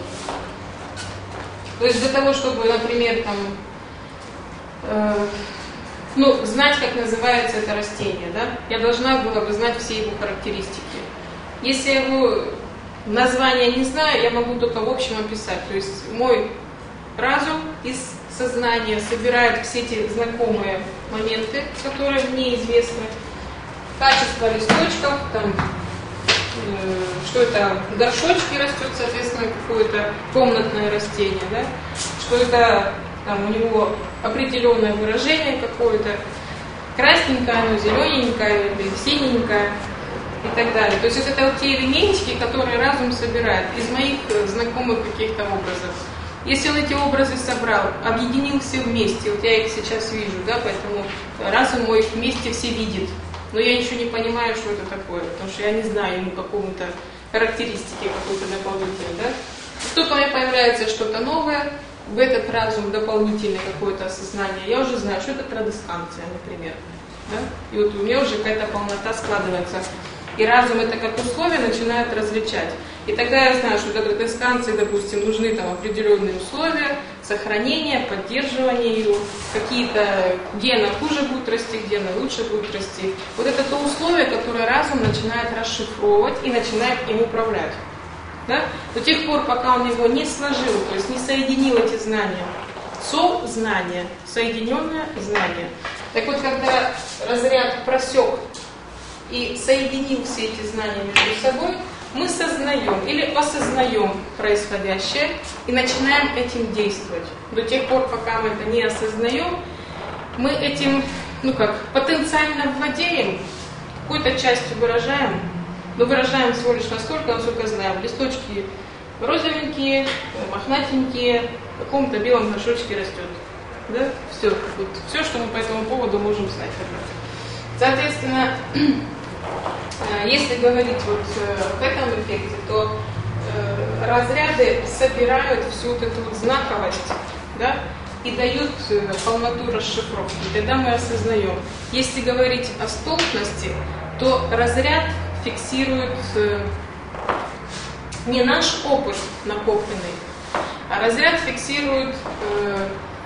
То есть для того, чтобы, например, там, э, ну, знать, как называется это растение, да, я должна была бы знать все его характеристики. Если я его название не знаю, я могу только в общем описать. То есть мой разум из сознания собирает все эти знакомые моменты, которые мне известны. Качество листочков, там, что это в горшочке растет, соответственно, какое-то комнатное растение, да? Что это там, у него определенное выражение какое-то, красненькое, оно зелененькое или синенькое и так далее. То есть вот это вот те элементики, которые разум собирает из моих знакомых каких-то образов. Если он эти образы собрал, объединил все вместе, вот я их сейчас вижу, да, поэтому разум мой их вместе все видит. Но я еще не понимаю, что это такое, потому что я не знаю ему какому-то характеристики какой-то дополнительной, да. Только у меня появляется что-то новое, в этот разум дополнительное какое-то осознание, я уже знаю, что это традисканция, например, да. И вот у меня уже какая-то полнота складывается. И разум это как условие начинает различать. И тогда я знаю, что для традисканции, допустим, нужны там определенные условия, сохранения, поддерживания ее, какие-то, где она хуже будет расти, где она лучше будет расти. Вот это то условие, которое разум начинает расшифровывать и начинает им управлять. Да? До тех пор, пока он его не сложил, то есть не соединил эти знания. Сознание, соединенное знание. Так вот, когда разряд просек и соединил все эти знания между собой, мы сознаем или осознаем происходящее и начинаем этим действовать. До тех пор, пока мы это не осознаем, мы этим, ну как, потенциально владеем, какой-то частью выражаем, но выражаем всего лишь настолько, насколько знаем. Листочки розовенькие, мохнатенькие, в каком-то белом горшочке растет. Да? Все, вот, все, что мы по этому поводу можем знать. Соответственно, если говорить вот в этом эффекте, то э, разряды собирают всю вот эту вот знаковость, да, и дают полноту расшифровки. Тогда мы осознаем. Если говорить о столпности, то разряд фиксирует э, не наш опыт накопленный, а разряд фиксирует э,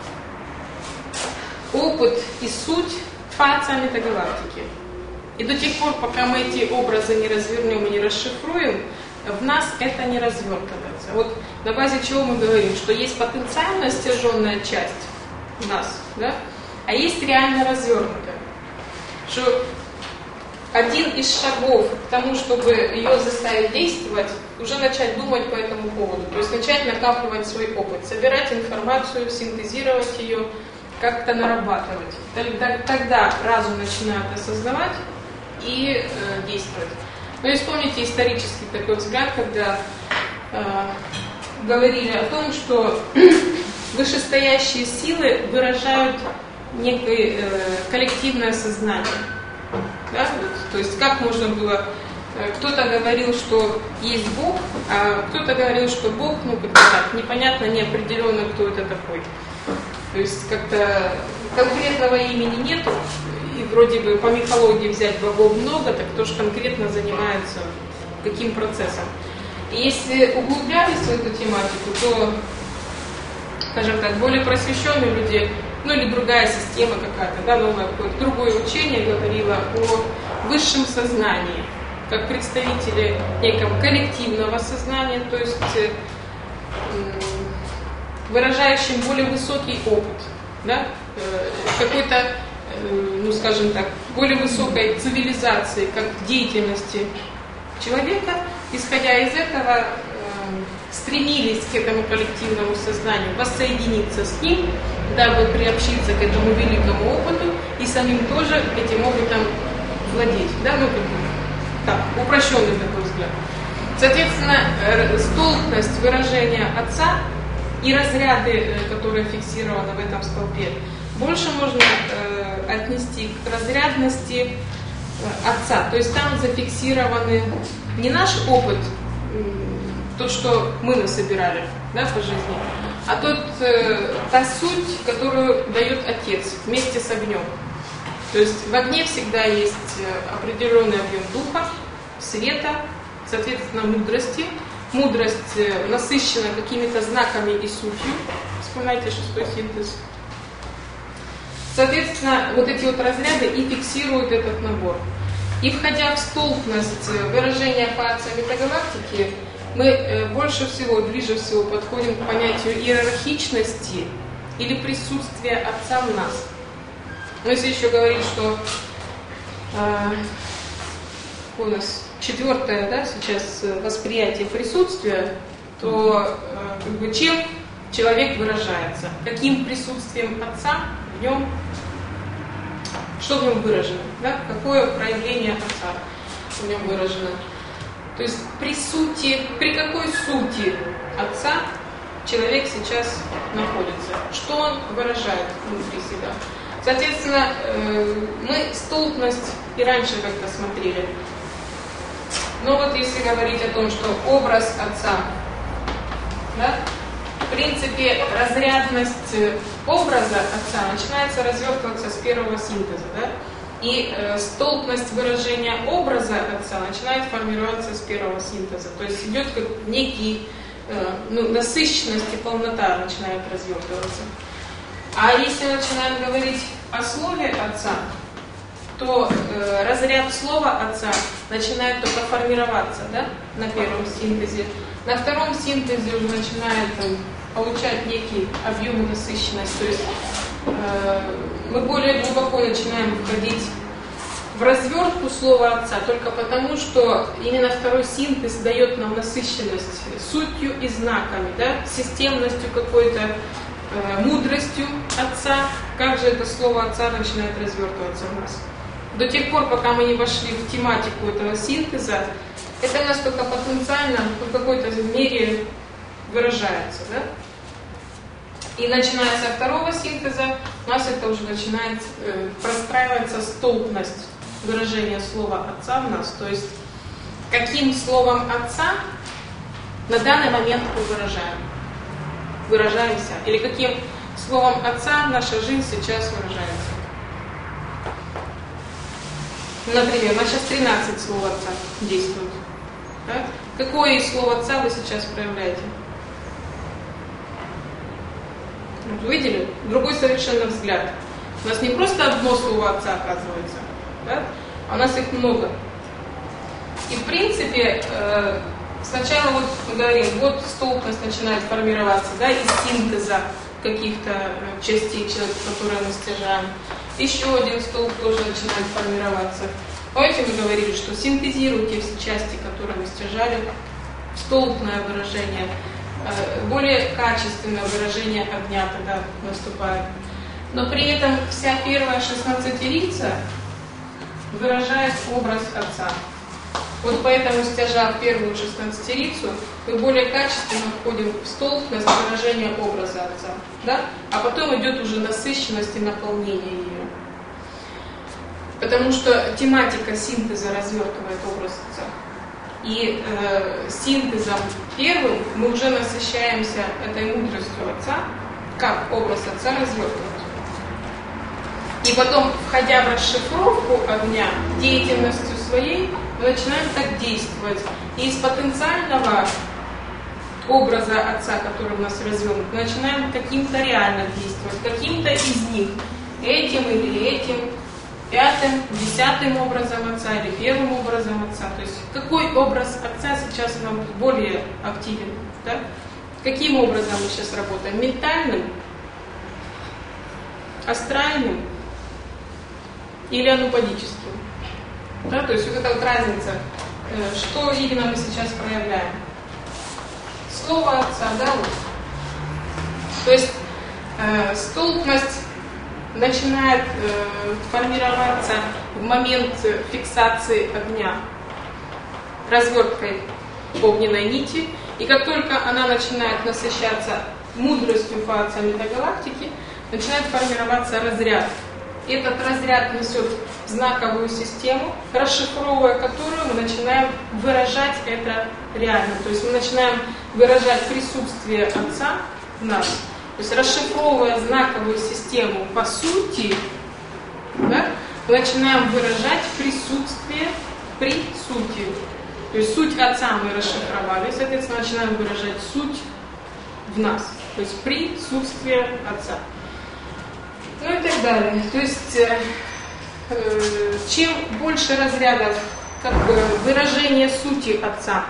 опыт и суть фаца метагалактики. И до тех пор, пока мы эти образы не развернем и не расшифруем, в нас это не развертывается. Вот на базе чего мы говорим, что есть потенциально стяженная часть в нас, да? А есть реально развернутая. Что один из шагов к тому, чтобы ее заставить действовать, уже начать думать по этому поводу. То есть начать накапливать свой опыт, собирать информацию, синтезировать ее, как-то нарабатывать. Тогда, тогда разум начинает осознавать и э, действовать. Ну и вспомните исторический такой взгляд, когда э, говорили о том, что вышестоящие силы выражают некое э, коллективное сознание. Да? Вот, то есть как можно было... Э, кто-то говорил, что есть Бог, а кто-то говорил, что Бог, ну как-то так, непонятно, неопределенно, кто это такой. То есть как-то конкретного имени нету, и вроде бы по мифологии взять богов много, так кто же конкретно занимается каким процессом. И если углублялись в эту тематику, то, скажем так, более просвещенные люди, ну или другая система какая-то, да, новое какое-то другое учение говорило о высшем сознании, как представители некого коллективного сознания, то есть выражающим более высокий опыт, да, какой-то, ну скажем так, более высокой цивилизации, как деятельности человека, исходя из этого, стремились к этому коллективному сознанию, воссоединиться с ним, дабы приобщиться к этому великому опыту и самим тоже этим опытом владеть. Да? Ну, так, упрощенный такой взгляд. Соответственно, столпность выражения Отца и разряды, которые фиксированы в этом столпе, больше можно э, отнести к разрядности э, Отца. То есть там зафиксированы не наш опыт, э, то, что мы насобирали, да, по жизни, а тот, э, та суть, которую дает Отец вместе с огнем. То есть в огне всегда есть определенный объем духа, света, соответственно, мудрости. Мудрость насыщена какими-то знаками и сутью. Вспоминайте шестой синтез. Соответственно, вот эти вот разряды и фиксируют этот набор. И входя в столпность выражения по Отца метагалактики, мы больше всего, ближе всего подходим к понятию иерархичности или присутствия Отца в нас. Но если еще говорить, что э, у нас четвертое, да, сейчас восприятие присутствия, то э, как бы, чем человек выражается, каким присутствием Отца в нем, что в нем выражено, да, какое проявление Отца в нем выражено. То есть при сути, при какой сути Отца человек сейчас находится, что он выражает внутри себя. Соответственно, э, мы столпность и раньше как-то смотрели. Но вот если говорить о том, что образ Отца, да, в принципе, разрядность образа Отца начинается развертываться с первого синтеза, да, и э, столпность выражения образа Отца начинает формироваться с первого синтеза. То есть идет как некий, э, ну, насыщенность и полнота начинает развертываться. А если начинаем говорить о слове Отца, то э, разряд слова Отца начинает только формироваться, да, на первом синтезе. На втором синтезе уже начинает там, получать некий объем и насыщенность. То есть э, мы более глубоко начинаем входить в развертку слова Отца только потому, что именно второй синтез дает нам насыщенность сутью и знаками, да, системностью какой-то, э, мудростью Отца. Как же это слово Отца начинает развертываться в нас? До тех пор, пока мы не вошли в тематику этого синтеза, это у нас только потенциально в какой-то мере выражается, да? И начиная со второго синтеза, у нас это уже начинает э, простраиваться столпность выражения слова Отца в нас. То есть, каким словом Отца на данный момент мы выражаем, выражаемся, или каким словом Отца наша жизнь сейчас выражается. Например, у нас сейчас тринадцать слов Отца действует. Да? Какое из слов Отца вы сейчас проявляете? Вот видели? Другой совершенно взгляд. У нас не просто одно слово Отца оказывается, да? А у нас их много. И в принципе, э, сначала вот мы говорим, вот столпность начинает формироваться, да, из синтеза каких-то частей человека, которые мы стяжаем. Еще один столб тоже начинает формироваться. Помните, мы говорили, что синтезируйте все части, которые мы стяжали, столбное выражение, более качественное выражение огня тогда наступает. Но при этом вся первая шестнадцатерица выражает образ Отца. Вот поэтому, стяжав первую шестнадцатерицу, мы более качественно входим в столбность выражения образа Отца. Да? А потом идет уже насыщенность и наполнение ее. Потому что тематика синтеза развертывает образ Отца. И э, синтезом первым мы уже насыщаемся этой мудростью Отца, как образ Отца развертывать. И потом, входя в расшифровку огня, деятельностью своей, мы начинаем так действовать. И из потенциального образа Отца, который у нас развернут, мы начинаем каким-то реально действовать, каким-то из них, этим или этим, пятым, десятым образом Отца или первым образом Отца. То есть какой образ Отца сейчас нам более активен? Да? Каким образом мы сейчас работаем? Ментальным? Астральным? Или анупадическим? Да? То есть вот эта вот разница, что именно мы сейчас проявляем. Слово Отца, да, вот. То есть э, столпность начинает э, формироваться в момент фиксации огня разверткой огненной нити, и как только она начинает насыщаться мудростью фаца метагалактики, начинает формироваться разряд. Этот разряд несет знаковую систему, расшифровывая которую мы начинаем выражать это реально. То есть мы начинаем выражать присутствие Отца в нас. То есть расшифровывая знаковую систему по сути, да, мы начинаем выражать присутствие при сути. То есть суть Отца мы расшифровали, соответственно, начинаем выражать суть в нас. То есть присутствие Отца. Ну и так далее. То есть э, э, чем больше разрядов как бы, выражения сути Отца.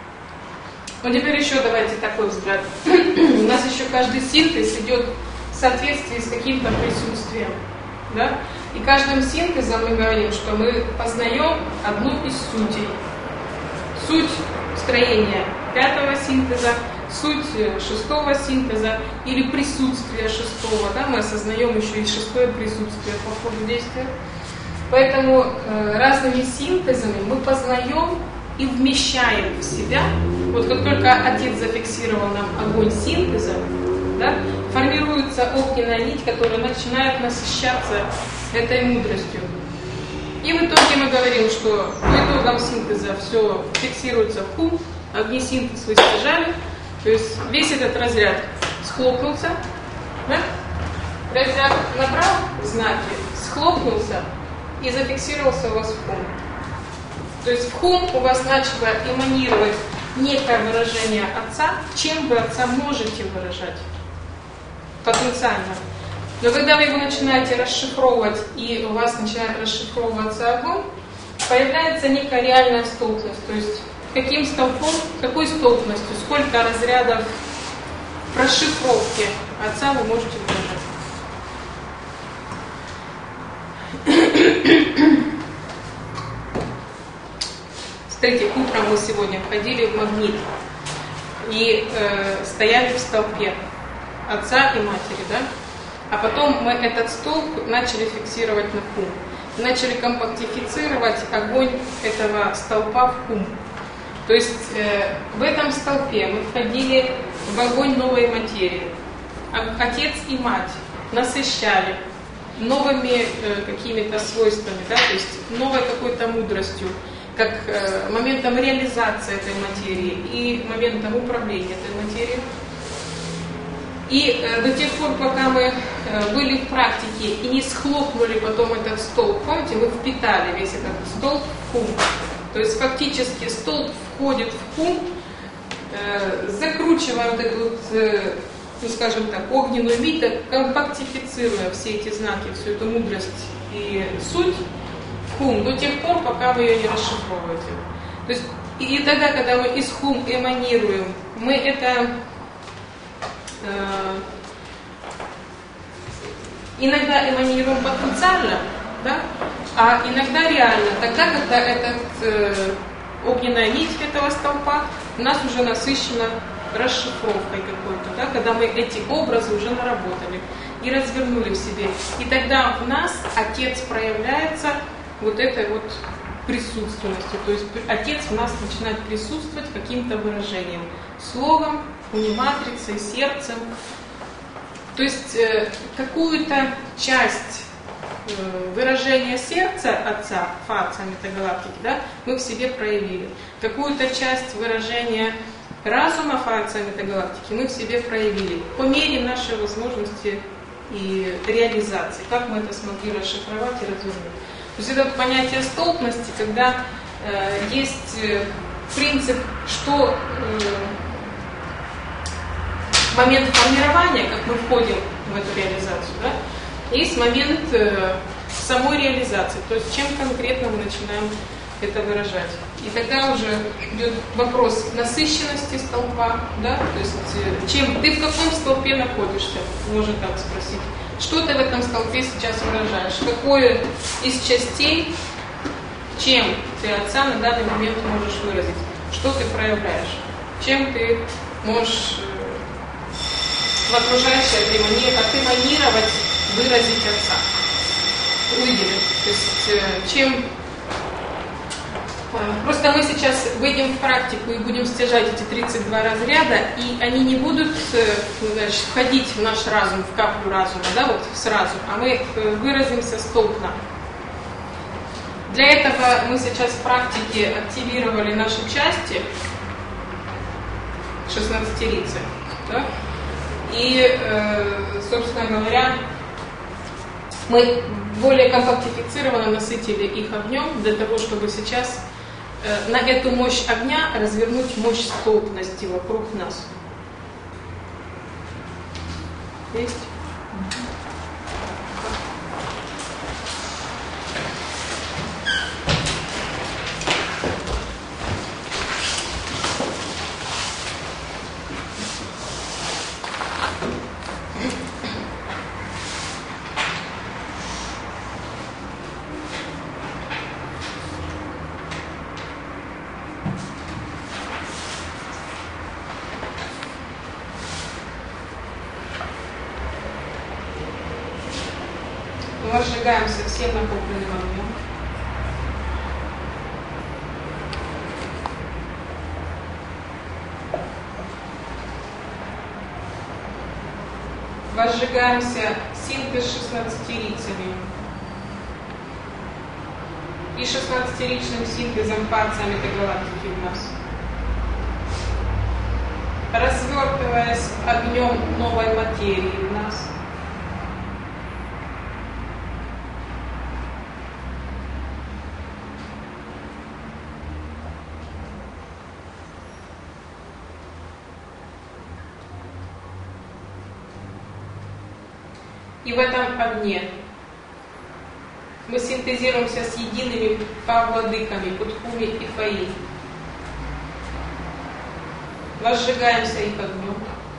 Ну теперь еще давайте такой взгляд. У нас еще каждый синтез идет в соответствии с каким-то присутствием. Да? И каждым синтезом мы говорим, что мы познаем одну из сутей. Суть строения пятого синтеза, суть шестого синтеза или присутствие шестого, да, мы осознаем еще и шестое присутствие по ходу действия. Поэтому э, разными синтезами мы познаем и вмещаем в себя, вот как только Отец зафиксировал нам огонь синтеза, да, формируется огненная нить, которая начинает насыщаться этой мудростью. И в итоге мы говорим, что по итогам синтеза все фиксируется в хум, огнесинтез вы стяжали. То есть весь этот разряд схлопнулся, да? Разряд набрал знаки, схлопнулся и зафиксировался у вас в хум. То есть в хум у вас начало эманировать некое выражение Отца, чем вы Отца можете выражать потенциально. Но когда вы его начинаете расшифровывать, и у вас начинает расшифровываться огонь, появляется некая реальная столпность. То есть каким столпом, какой столпностью, сколько разрядов расшифровки Отца вы можете выражать. Смотрите, утром мы сегодня входили в магнит и э, стояли в столпе Отца и Матери, да? А потом мы этот столб начали фиксировать на хум. Начали компактифицировать огонь этого столпа в хум. То есть э, в этом столпе мы входили в огонь новой материи. Отец и Мать насыщали новыми э, какими-то свойствами, да? То есть новой какой-то мудростью, как э, моментом реализации этой материи и моментом управления этой материей. И э, до тех пор, пока мы э, были в практике и не схлопнули потом этот столб, помните, мы впитали весь этот столб в хум. То есть фактически столб входит в хум, э, закручивая вот эту вот, э, ну скажем так, огненную нить, компактифицируя все эти знаки, всю эту мудрость и суть в хум до тех пор, пока вы ее не расшифровываете. То есть И тогда, когда мы из хум эманируем, мы это э, иногда эманируем потенциально, да? А иногда реально, тогда, когда этот, э, огненная нить этого столпа у нас уже насыщена расшифровкой какой-то, да? Когда мы эти образы уже наработали и развернули в себе. И тогда в нас Отец проявляется вот этой вот присутственностью. То есть Отец в нас начинает присутствовать каким-то выражением. Словом, униматрицей, сердцем. То есть э, какую-то часть э, выражения сердца Отца, фаца метагалактики, да, мы в себе проявили. Какую-то часть выражения разума фаца метагалактики мы в себе проявили. По мере нашей возможности и реализации. Как мы это смогли расшифровать и развернуть. То есть это понятие столпности, когда э, есть э, принцип, что э, момент формирования, как мы входим в эту реализацию, да, есть момент э, самой реализации, то есть чем конкретно мы начинаем это выражать. И тогда уже идет вопрос насыщенности столпа, да, то есть э, чем ты в каком столпе находишься, можно так спросить. Что ты в этом столпе сейчас выражаешь? Какое из частей, чем ты Отца на данный момент можешь выразить? Что ты проявляешь? Чем ты можешь э, в окружающее отэманировать, выразить Отца? Выделить. То есть э, чем... Э, просто мы сейчас выйдем в практику и будем стяжать эти тридцать два разряда, и они не будут э, значит, входить в наш разум, в каплю разума, да, вот сразу, а мы э, выразимся столпно. Для этого мы сейчас в практике активировали наши части шестнадцатилицы, да? И, э, собственно говоря, мы более компактифицированно насытили их огнем для того, чтобы сейчас э, на эту мощь огня развернуть мощь столпности вокруг нас. Есть? Мы разжигаемся всем накопленным огнем. Возжигаемся синтез шестнадцатилицами. И шестнадцатиличным синтезом фаца метагалактики в нас. Развертываясь огнем новой материи в нас. И в этом огне мы синтезируемся с едиными владыками Путхуми и Фаи. Возжигаемся их огнем.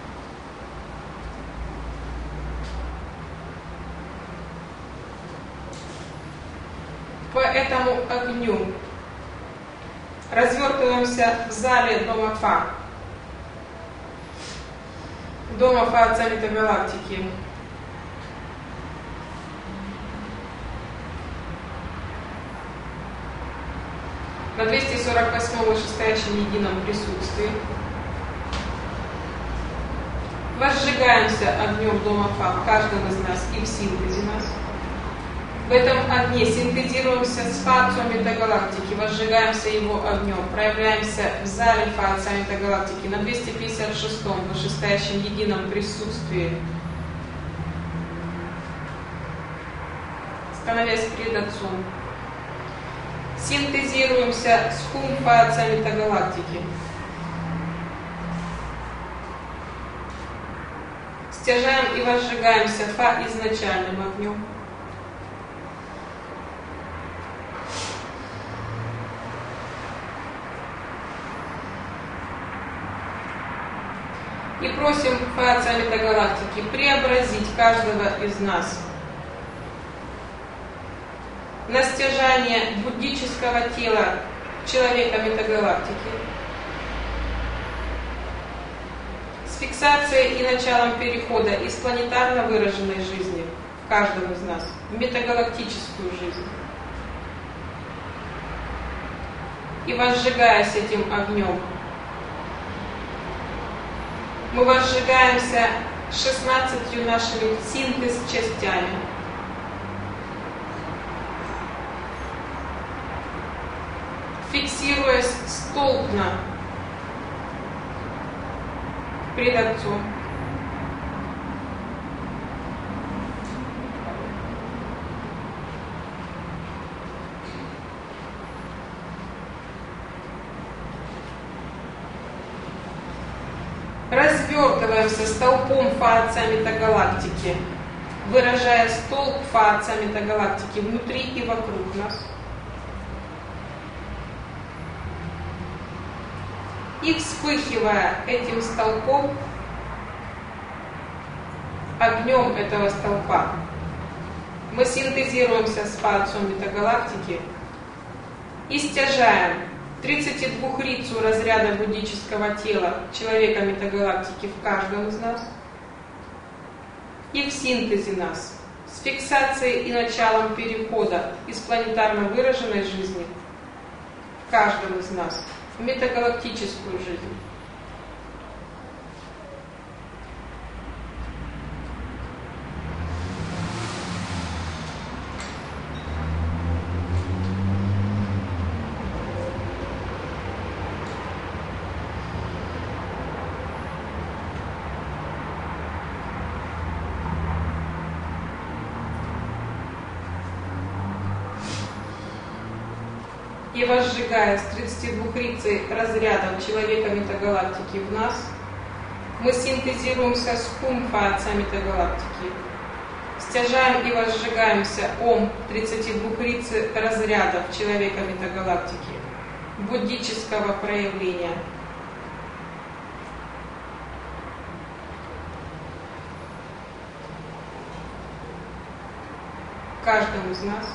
По этому огню развертываемся в зале Дома Фа. Дома Фа Отца Метагалактики. На двести сорок восьмом вышестоящем едином присутствии. Возжигаемся огнем Дома Фа в каждом из нас и в синтезе нас. В этом огне синтезируемся с Фацо Метагалактики, возжигаемся его огнем, проявляемся в зале Фаца Метагалактики на двести пятьдесят шестом вышестоящем едином присутствии, становясь перед Отцом. Синтезируемся с Хум Фаца Метагалактики. Стяжаем и возжигаемся Фа изначальным огнем. И просим Отца Метагалактики преобразить каждого из нас на стяжание буддического тела человека Метагалактики с фиксацией и началом перехода из планетарно выраженной жизни в каждом из нас в метагалактическую жизнь. И возжигаясь этим огнем, мы возжигаемся шестнадцатью нашими синтез-частями. Фиксируясь столбно пред Отцом. Развертываемся столпом Фа Отца Метагалактики, выражая столб Фа Отца Метагалактики внутри и вокруг нас. И вспыхивая этим столпом, огнем этого столпа, мы синтезируемся с Фа Отцом Метагалактики и стяжаем тридцатидвухрицу разряда буддического тела человека Метагалактики в каждом из нас и в синтезе нас с фиксацией и началом перехода из планетарно выраженной жизни в каждом из нас в метагалактическую жизнь. И возжигая с тридцатидвухрицей разрядом человека Метагалактики в нас, мы синтезируемся с Хум Фа Отца Метагалактики, стяжаем и возжигаемся Ом тридцатидвухрицы разрядов человека Метагалактики, буддического проявления. Каждому из нас.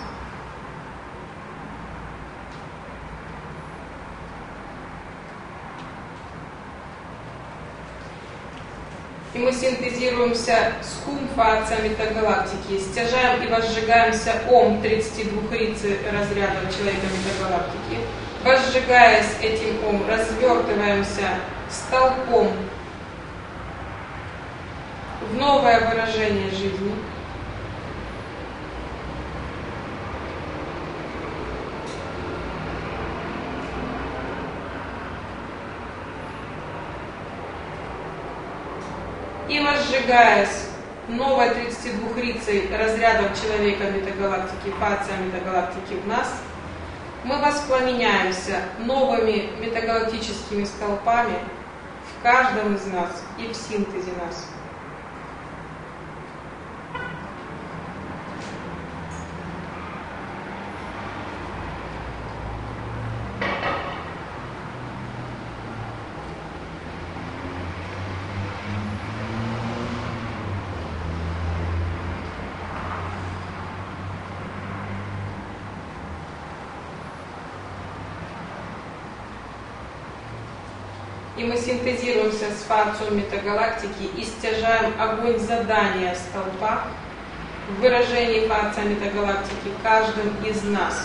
И мы синтезируемся с Хум Фа Отца Метагалактики, стяжаем и возжигаемся Ом тридцатидвухрицы разрядом человека Метагалактики. Возжигаясь этим Ом, развертываемся столпом в новое выражение жизни. И возжигаясь новой тридцатидвухрицей разрядом человека Метагалактики, Фа Отца Метагалактики в нас, мы воспламеняемся новыми метагалактическими столпами в каждом из нас и в синтезе нас. И мы синтезируемся с Фа Отцом Метагалактики и стяжаем огонь задания столпа в выражении Фа Отца Метагалактики каждым из нас.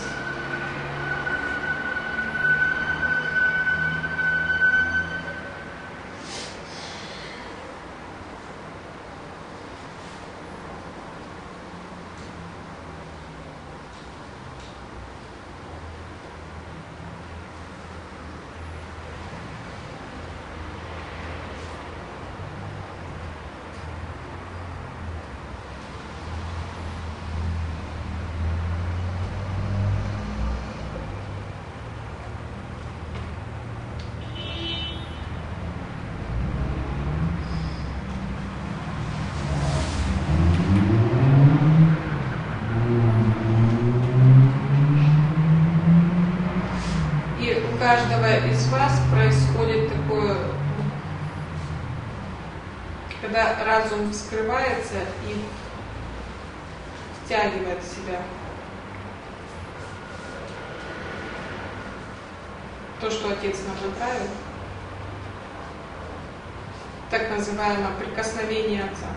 У каждого из вас происходит такое когда разум вскрывается и втягивает в себя то, что Отец нам направил, так называемое прикосновение Отца.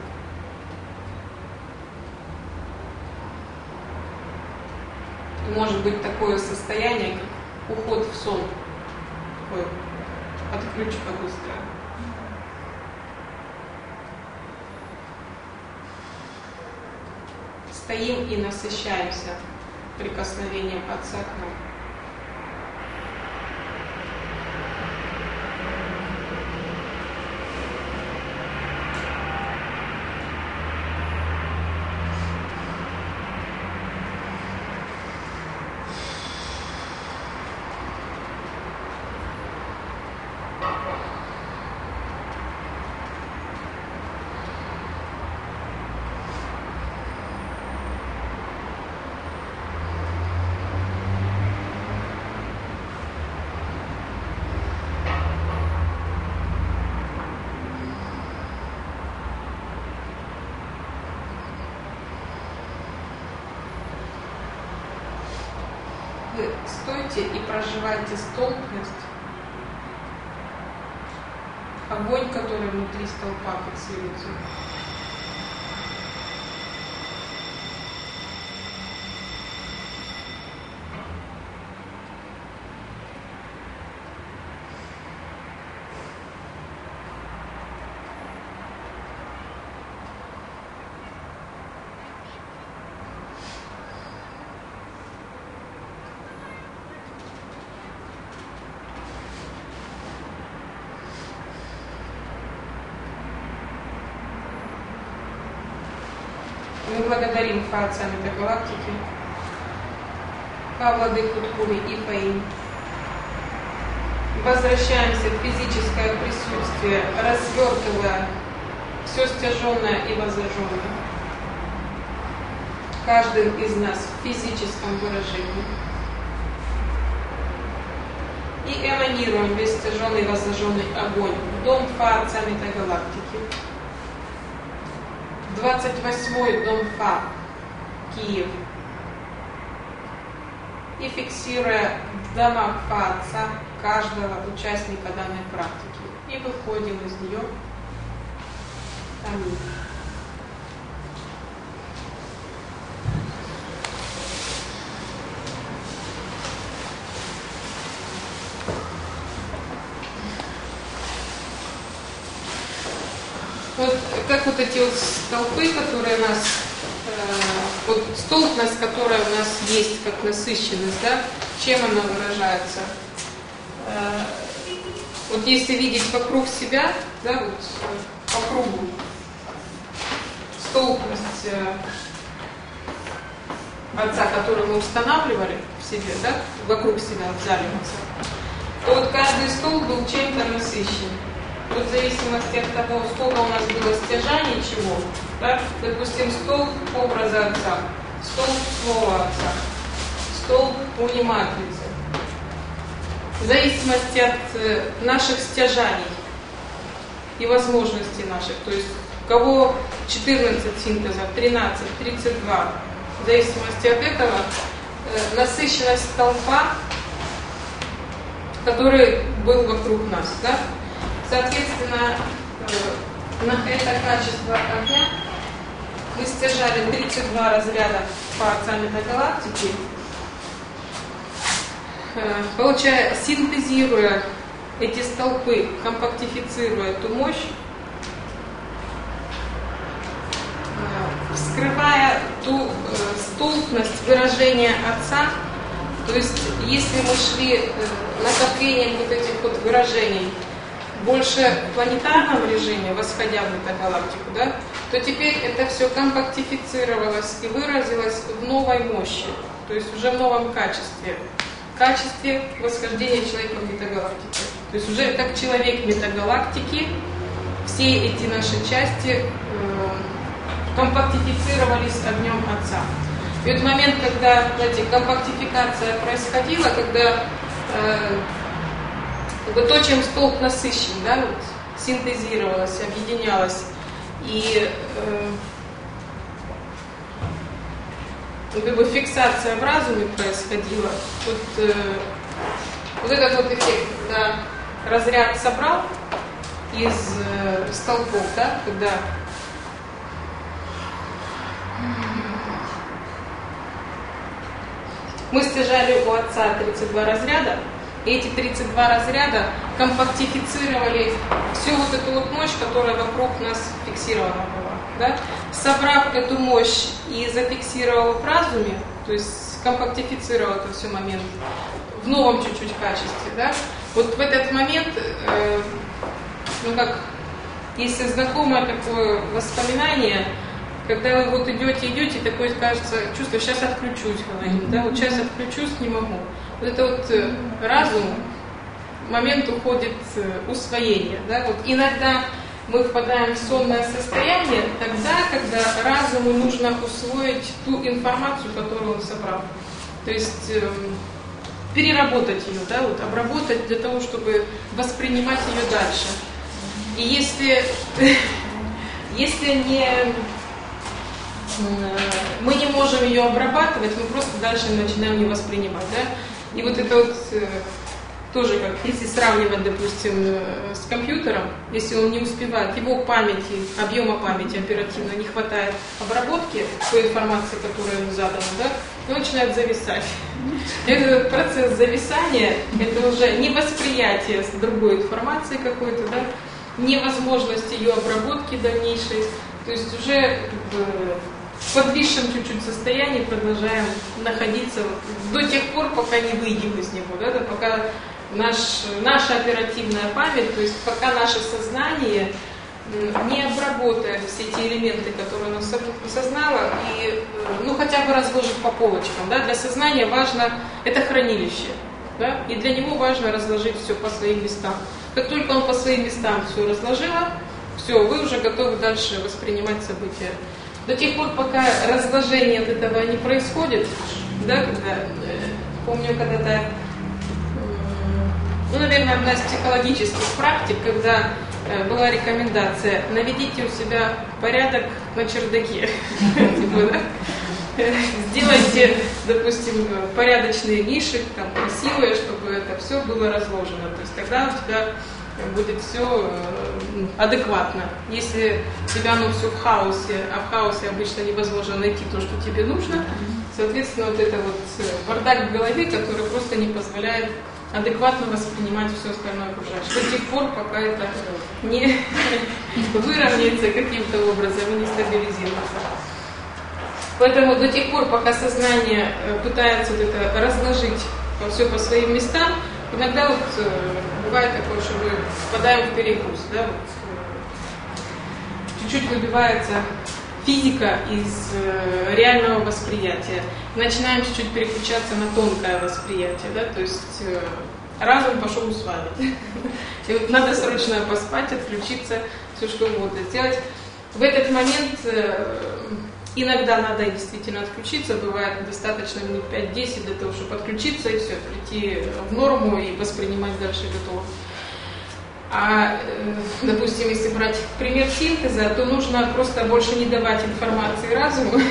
Может быть такое состояние, как уход в сон, такой отключка быстрая. Стоим и насыщаемся прикосновением Отца к нам. Вы стойте и проживайте столпность, огонь, который внутри столпа фиксируется. Мы благодарим Фа Отца Метагалактики, Фа Владыку Тхури и Фаим. Возвращаемся в физическое присутствие, развертывая все стяженное и возраженное. Каждый из нас в физическом выражении. И эманируем весь стяженный и возраженный огонь в дом Фа Отца Метагалактики. двадцать восьмой дом Фа, Киев. И фиксируя дома Фа Отца каждого участника данной практики. И выходим из нее. Аминь. Вот как вот эти вот столпы, которые у нас, э, вот столпность, которая у нас есть, как насыщенность, да, чем она выражается? Э, вот если видеть вокруг себя, да, вот по кругу, столпность э, Отца, которую мы устанавливали в себе, да, вокруг себя в зале Отца, то вот каждый столб был чем-то насыщен. Вот в зависимости от того, сколько у нас было стяжаний чего, да? Допустим, столб образа Отца, столб слова Отца, столб униматрицы. В зависимости от э, наших стяжаний и возможностей наших, то есть у кого четырнадцать синтезов, тринадцать, тридцать два, в зависимости от этого э, насыщенность столпа, который был вокруг нас, да? Соответственно, на это качество огня мы стяжали тридцать два разряда Фа Отца Метагалактики, получая, синтезируя эти столпы, компактифицируя эту мощь, вскрывая ту столпность выражения Отца. То есть, если мы шли накоплением вот этих вот выражений больше в планетарном режиме, восходя в метагалактику, да, то теперь это все компактифицировалось и выразилось в новой мощи, то есть уже в новом качестве, качестве восхождения человека в метагалактике. То есть уже как человек метагалактики все эти наши части э, компактифицировались огнем Отца. И вот момент, когда, знаете, компактификация происходила, когда э, то, чем столб насыщен, да, вот, синтезировалось, объединялось И э, как бы фиксация в разуме происходила. Вот, э, вот этот вот эффект, когда разряд собрал из э, столпов, да, когда мы стяжали у отца тридцать два разряда, и эти тридцать два разряда компактифицировали всю вот эту вот мощь, которая вокруг нас фиксирована была. Да? Собрав эту мощь и зафиксировав в разуме, то есть компактифицировал это все момент в новом чуть-чуть качестве, да? Вот в этот момент, э, ну как, если знакомое такое воспоминание, когда вы вот идете, идете, такое, кажется, чувство, сейчас отключусь, говорим, да, вот сейчас отключусь, не могу. Вот это вот э, разум, момент уходит э, усвоение, да, вот иногда мы впадаем в сонное состояние тогда, когда разуму нужно усвоить ту информацию, которую он собрал. То есть э, переработать ее, да, вот, обработать для того, чтобы воспринимать ее дальше. И если, если не, мы не можем ее обрабатывать, мы просто дальше начинаем не воспринимать. Да? И вот это вот тоже, как если сравнивать, допустим, с компьютером, если он не успевает, его памяти, объема памяти оперативно не хватает обработки той информации, которая ему задана, да, и он начинает зависать. Этот процесс зависания, это уже не восприятие другой информации какой-то, да, невозможность ее обработки дальнейшей, то есть уже как бы, в подвисшем чуть-чуть состоянии продолжаем находиться до тех пор, пока не выйдем из него, да, да, пока наш, наша оперативная память, то есть пока наше сознание не обработает все те элементы, которые оно осознало, и ну, хотя бы разложит по полочкам. Да? Для сознания важно, это хранилище, да? И для него важно разложить все по своим местам. Как только он по своим местам все разложило, все, вы уже готовы дальше воспринимать события. До тех пор, пока разложение от этого не происходит, да, когда, помню, когда-то, ну, наверное, одна из психологических практик, когда была рекомендация: наведите у себя порядок на чердаке. Сделайте, допустим, порядочные ниши, там, красивые, чтобы это все было разложено. То есть тогда у тебя будет все адекватно. Если у тебя оно все в хаосе, а в хаосе обычно невозможно найти то, что тебе нужно, соответственно, вот это вот бардак в голове, который просто не позволяет адекватно воспринимать все остальное окружающее. До тех пор, пока это не выровняется каким-то образом и не стабилизируется. Поэтому до тех пор, пока сознание пытается вот это разложить все по своим местам, иногда вот бывает такое, что мы впадаем в перегруз, да, вот, чуть-чуть выбивается физика из э, реального восприятия. Начинаем чуть-чуть переключаться на тонкое восприятие, да, то есть э, разум пошел усваивать. И вот надо срочно поспать, отключиться, все что угодно сделать. В этот момент э, иногда надо действительно отключиться, бывает достаточно минут пять-десять для того, чтобы отключиться и все, прийти в норму и воспринимать дальше готово. А, допустим, если брать пример синтеза, то нужно просто больше не давать информации разуму,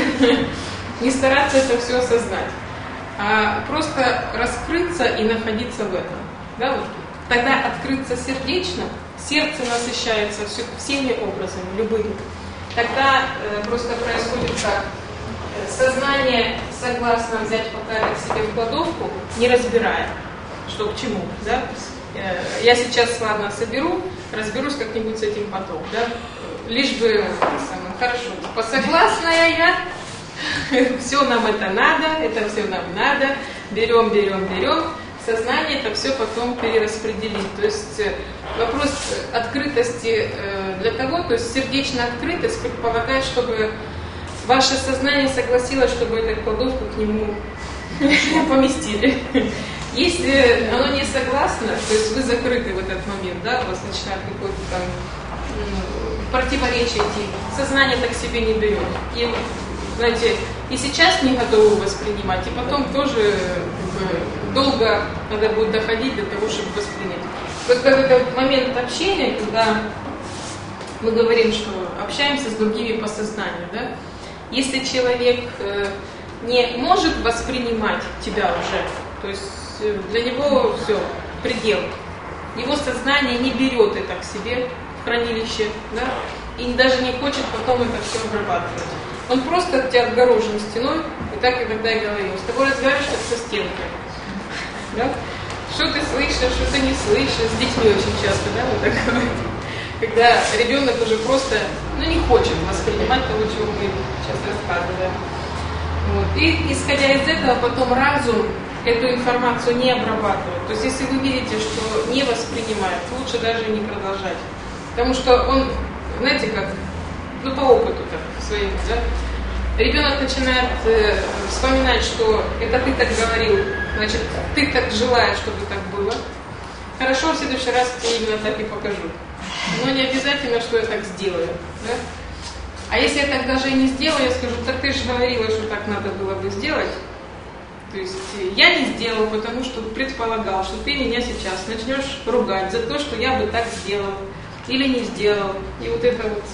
не стараться это все осознать, а просто раскрыться и находиться в этом. Да, вот. Тогда открыться сердечно, сердце насыщается все, всеми образами, любыми. Тогда э, просто происходит так. Сознание согласно взять подарок себе в кладовку, не разбирая, что к чему. Да? Я сейчас, ладно, соберу, разберусь как-нибудь с этим потом, да? Лишь бы, самое, хорошо, типа, согласная я, все нам это надо, это все нам надо, берем, берем, берем, сознание это все потом перераспределить. То есть вопрос открытости для того, то есть сердечная открытость предполагает, чтобы ваше сознание согласилось, чтобы эту кладовку к нему поместили. Если оно не согласно, то есть вы закрыты в этот момент, да, у вас начинает какое-то там ну, противоречие идти, сознание так себе не берет. И, знаете, и сейчас не готовы воспринимать, и потом тоже как бы, долго надо будет доходить до того, чтобы воспринять. Вот этот момент общения, когда мы говорим, что общаемся с другими по сознанию, да? Если человек не может воспринимать тебя уже, то есть для него все, предел, его сознание не берет это к себе в хранилище, да? И даже не хочет потом это все обрабатывать. Он просто от тебя отгорожен стеной, и так иногда и говорил, с тобой разговариваешь как со стенкой. Да? Что ты слышишь, что ты не слышишь, с детьми очень часто, да, вот так говорят. Когда ребенок уже просто, ну, не хочет воспринимать того, чего мы сейчас рассказываем. Вот. И исходя из этого, потом разум эту информацию не обрабатывает. То есть, если вы видите, что не воспринимает, лучше даже не продолжать. Потому что он, знаете, как, ну, по опыту так, своему, да, ребенок начинает э, вспоминать, что это ты так говорил, значит, ты так желаешь, чтобы так было. Хорошо, в следующий раз я именно так и покажу. Но не обязательно, что я так сделаю. Да? А если я так даже и не сделаю, я скажу, так ты же говорила, что так надо было бы сделать. То есть я не сделал, потому что предполагал, что ты меня сейчас начнешь ругать за то, что я бы так сделал или не сделал. И вот это вот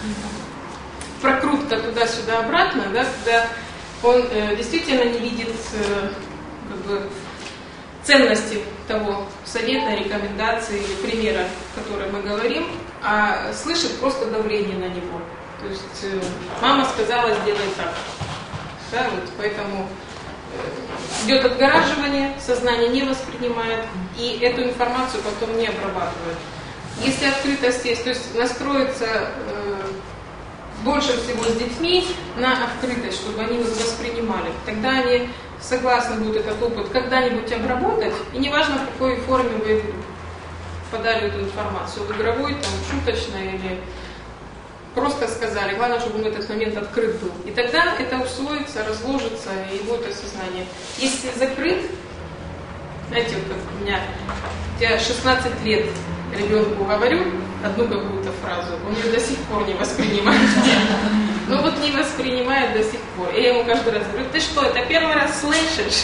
прокрутка туда-сюда обратно, да, когда он э, действительно не видит э, как бы, ценности того совета, рекомендации или примера, о котором мы говорим, а слышит просто давление на него. То есть э, мама сказала, сделай так. Да, вот, поэтому э, идет отгораживание, сознание не воспринимает и эту информацию потом не обрабатывает. Если открытость есть, то есть настроиться э, больше всего с детьми на открытость, чтобы они воспринимали. Тогда они согласны будут этот опыт когда-нибудь обработать, и неважно, в какой форме вы подали эту информацию, в игровой, там, шуточной или просто сказали, главное, чтобы он в этот момент открыт был. И тогда это усвоится, разложится, и будет осознание. Если закрыт, знаете, вот как у меня, я шестнадцать лет ребенку говорю одну какую-то фразу, он ее до сих пор не воспринимает. Ну вот не воспринимает до сих пор. И я ему каждый раз говорю, ты что, это первый раз слышишь?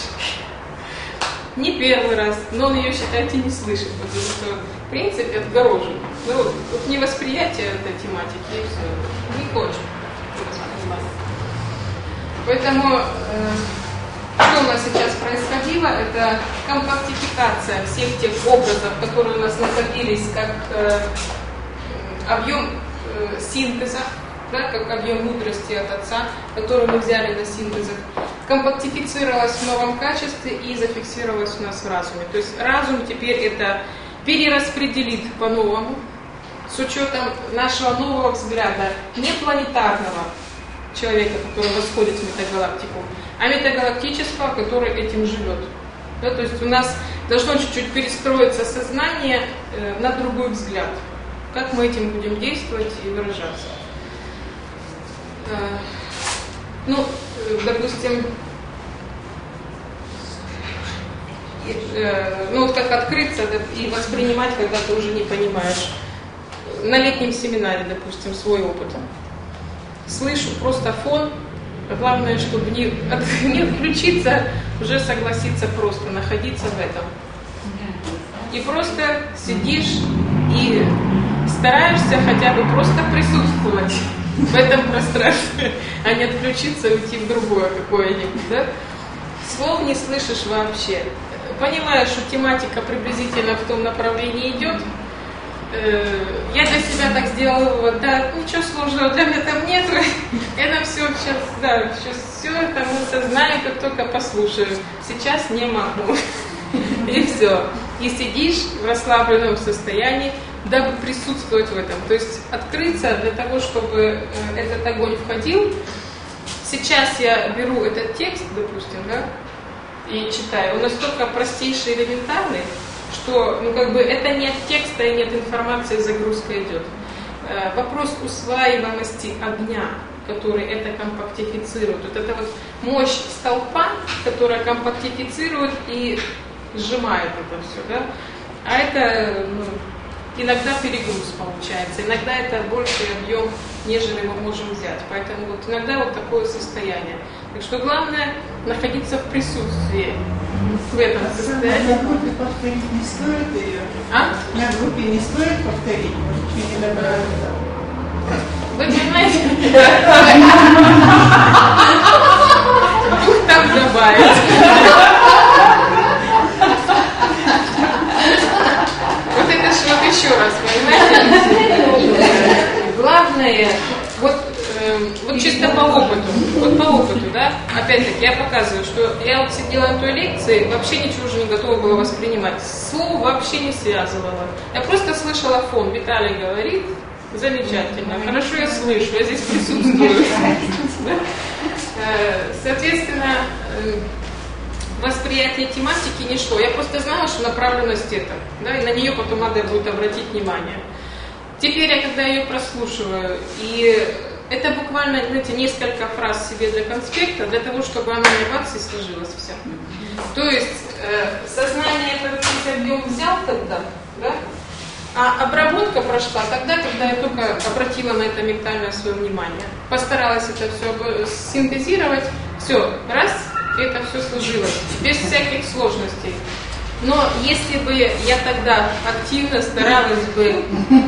Не первый раз, но он ее, считайте, не слышит, потому что, в принципе, отгорожен. Ну вот, вот невосприятие этой тематики, и все. Не хочет воспринимать. Поэтому, э, что у нас сейчас происходило, это компактификация всех тех образов, которые у нас накопились как э, объем э, синтеза, да, как объем мудрости от Отца, который мы взяли на синтезах, компактифицировалась в новом качестве и зафиксировалась у нас в разуме. То есть разум теперь это перераспределит по-новому, с учетом нашего нового взгляда, не планетарного человека, который восходит в метагалактику, а метагалактического, который этим живет. Да, то есть у нас должно чуть-чуть перестроиться сознание э, на другой взгляд. Как мы этим будем действовать и выражаться. Э, ну, э, допустим, э, ну вот как открыться да, и воспринимать, когда ты уже не понимаешь. На летнем семинаре, допустим, свой опыт. Слышу просто фон. Главное, чтобы не, от, не отключиться, уже согласиться просто находиться в этом. И просто сидишь и стараешься хотя бы просто присутствовать в этом пространстве, а не отключиться и уйти в другое какое-нибудь. Да? Слов не слышишь вообще. Понимаешь, что тематика приблизительно в том направлении идет. Я для себя так сделала вывод, да, ничего сложного для меня там нет, это все сейчас, да, сейчас все это мы знаю, как только послушаю, сейчас не могу, и все, и сидишь в расслабленном состоянии, дабы присутствовать в этом, то есть открыться для того, чтобы этот огонь входил. Сейчас я беру этот текст, допустим, да, и читаю, он настолько простейший, элементарный, что ну, как бы это не от текста и не от информации загрузка идет. Э, вопрос усваиваемости огня, который это компактифицирует. Вот это вот мощь столпа, которая компактифицирует и сжимает это все. Да? А это ну, иногда перегруз получается, иногда это больший объем, нежели мы можем взять. Поэтому вот иногда вот такое состояние. Так что главное находиться в присутствии. В этом состоянии. На группе повторить не стоит ее? А? На группе не стоит повторить, может, еще не добраться. Вы понимаете? Дух там добавить. Вот это ж вот еще раз, понимаете? Главное, вот, э, вот чисто по опыту, вот по опыту, да, опять-таки я показываю, что я вот сидела на той лекции, вообще ничего уже не готова была воспринимать, слово вообще не связывала. Я просто слышала фон, Виталий говорит, замечательно, хорошо я слышу, я здесь присутствую. Соответственно, восприятие тематики не шло. Я просто знала, что направленность это, да, и на нее потом надо будет обратить внимание. Теперь я, когда ее прослушиваю, и это буквально, знаете, несколько фраз себе для конспекта, для того, чтобы она мне бац и сложилась вся. То есть э, сознание этот весь объем взял тогда, да, а обработка прошла тогда, когда я только обратила на это ментальное свое внимание. Постаралась это все синтезировать, все, раз, и это все сложилось, без всяких сложностей. Но если бы я тогда активно старалась бы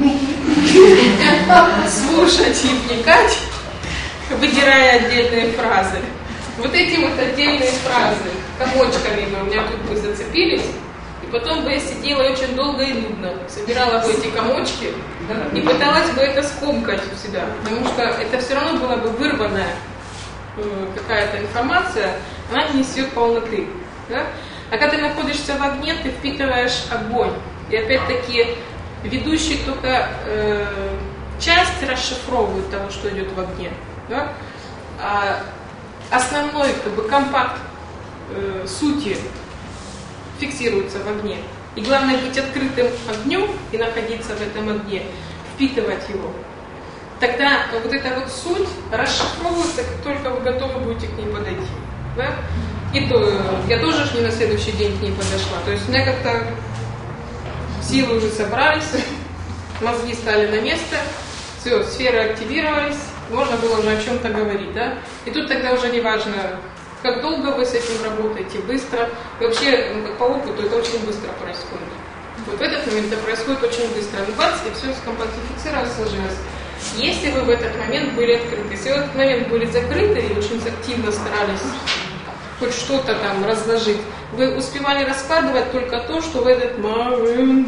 слушать и вникать, выдирая отдельные фразы, вот эти вот отдельные фразы комочками бы у меня тут бы зацепились, и потом бы я сидела очень долго и нудно, собирала бы эти комочки и пыталась бы это скомкать у себя, потому что это все равно была бы вырванная какая-то информация, она не несет полноты. Да? А когда ты находишься в огне, ты впитываешь огонь. И опять-таки ведущий только э, часть расшифровывает того, что идет в огне. Да? А основной как бы, компакт э, сути фиксируется в огне. И главное быть открытым огнем и находиться в этом огне, впитывать его. Тогда вот эта вот суть расшифровывается, как только вы готовы будете к ней подойти. Да? И то я тоже не на следующий день к ней подошла. То есть у меня как-то силы уже собрались, мозги стали на место, все, сферы активировались, можно было уже о чем-то говорить, да? И тут тогда уже не важно, как долго вы с этим работаете, быстро. И вообще, ну, как по опыту, это очень быстро происходит. Вот в этот момент это происходит очень быстро. Ну, бац, и все скомпактифицировалось, сложилось. Если вы в этот момент были открыты, если вы в этот момент были закрыты и очень активно старались хоть что-то там разложить, вы успевали раскладывать только то, что в этот момент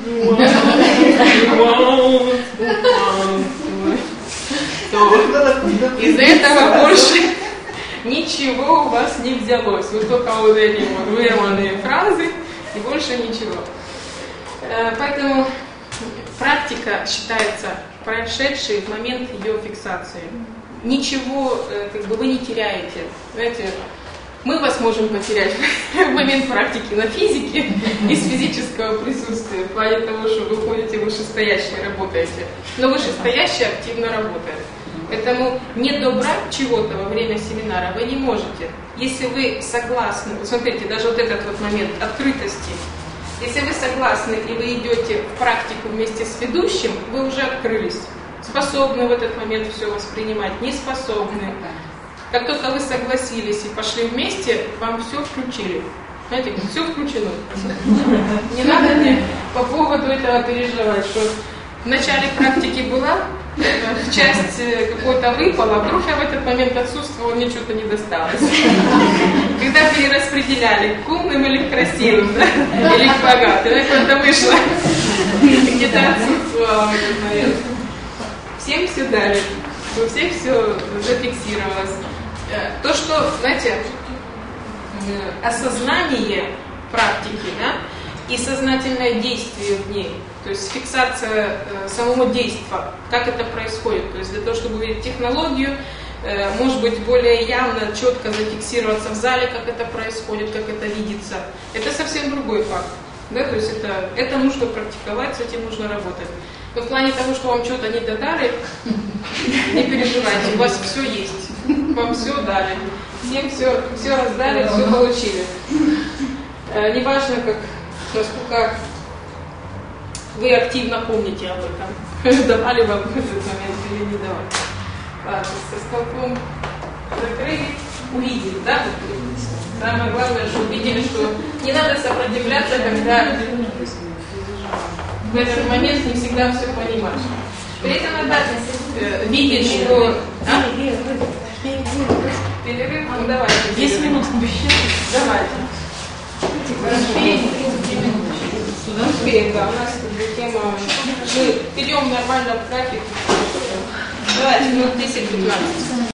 из-за этого больше ничего у вас не взялось. Вы только вот эти вот вырванные фразы и больше ничего. Поэтому практика считается прошедшей в момент ее фиксации. Ничего как бы, вы не теряете. Знаете, мы вас можем потерять в момент практики на физике из физического присутствия, в плане того, что вы ходите вышестоящие, работаете. Но вышестоящие активно работают. Поэтому не добрать чего-то во время семинара вы не можете. Если вы согласны, вот смотрите, даже вот этот вот момент открытости, если вы согласны и вы идете в практику вместе с ведущим, вы уже открылись. Способны в этот момент все воспринимать, не способны. Как только вы согласились и пошли вместе, вам все включили. Знаете, все включено. Не надо мне по поводу этого переживать, что в начале практики была, часть какой-то выпала, вдруг я в этот момент отсутствовала, мне что-то не досталось. Когда перераспределяли, к умным или к красивым, да? Или к богатым, я куда-то вышла, где-то отсутствовала в этот момент. Всем все дали, у всех все зафиксировалось. То, что, знаете, осознание практики, да, и сознательное действие в ней, то есть фиксация э, самого действия, как это происходит, то есть для того, чтобы увидеть технологию, э, может быть, более явно, четко зафиксироваться в зале, как это происходит, как это видится, это совсем другой факт, да, то есть это, это нужно практиковать, с этим нужно работать. Но в плане того, что вам что-то не додали, не переживайте, у вас все есть, вам все дали, всем все, все раздали, все получили. Э, неважно, как, насколько вы активно помните об этом, давали вам в этот момент или не давали. Ладно, со столпом закрыли, увидели, да? Самое главное, что увидели, что не надо сопротивляться, когда в этот момент не всегда все понимаешь. При этом надо э, видеть, что... А? Перерыв? Ну давайте. десять минут Давайте. Успеем? Успеем, да. У нас тема... Мы идем нормально в график. Давайте, минут десять-пятнадцать.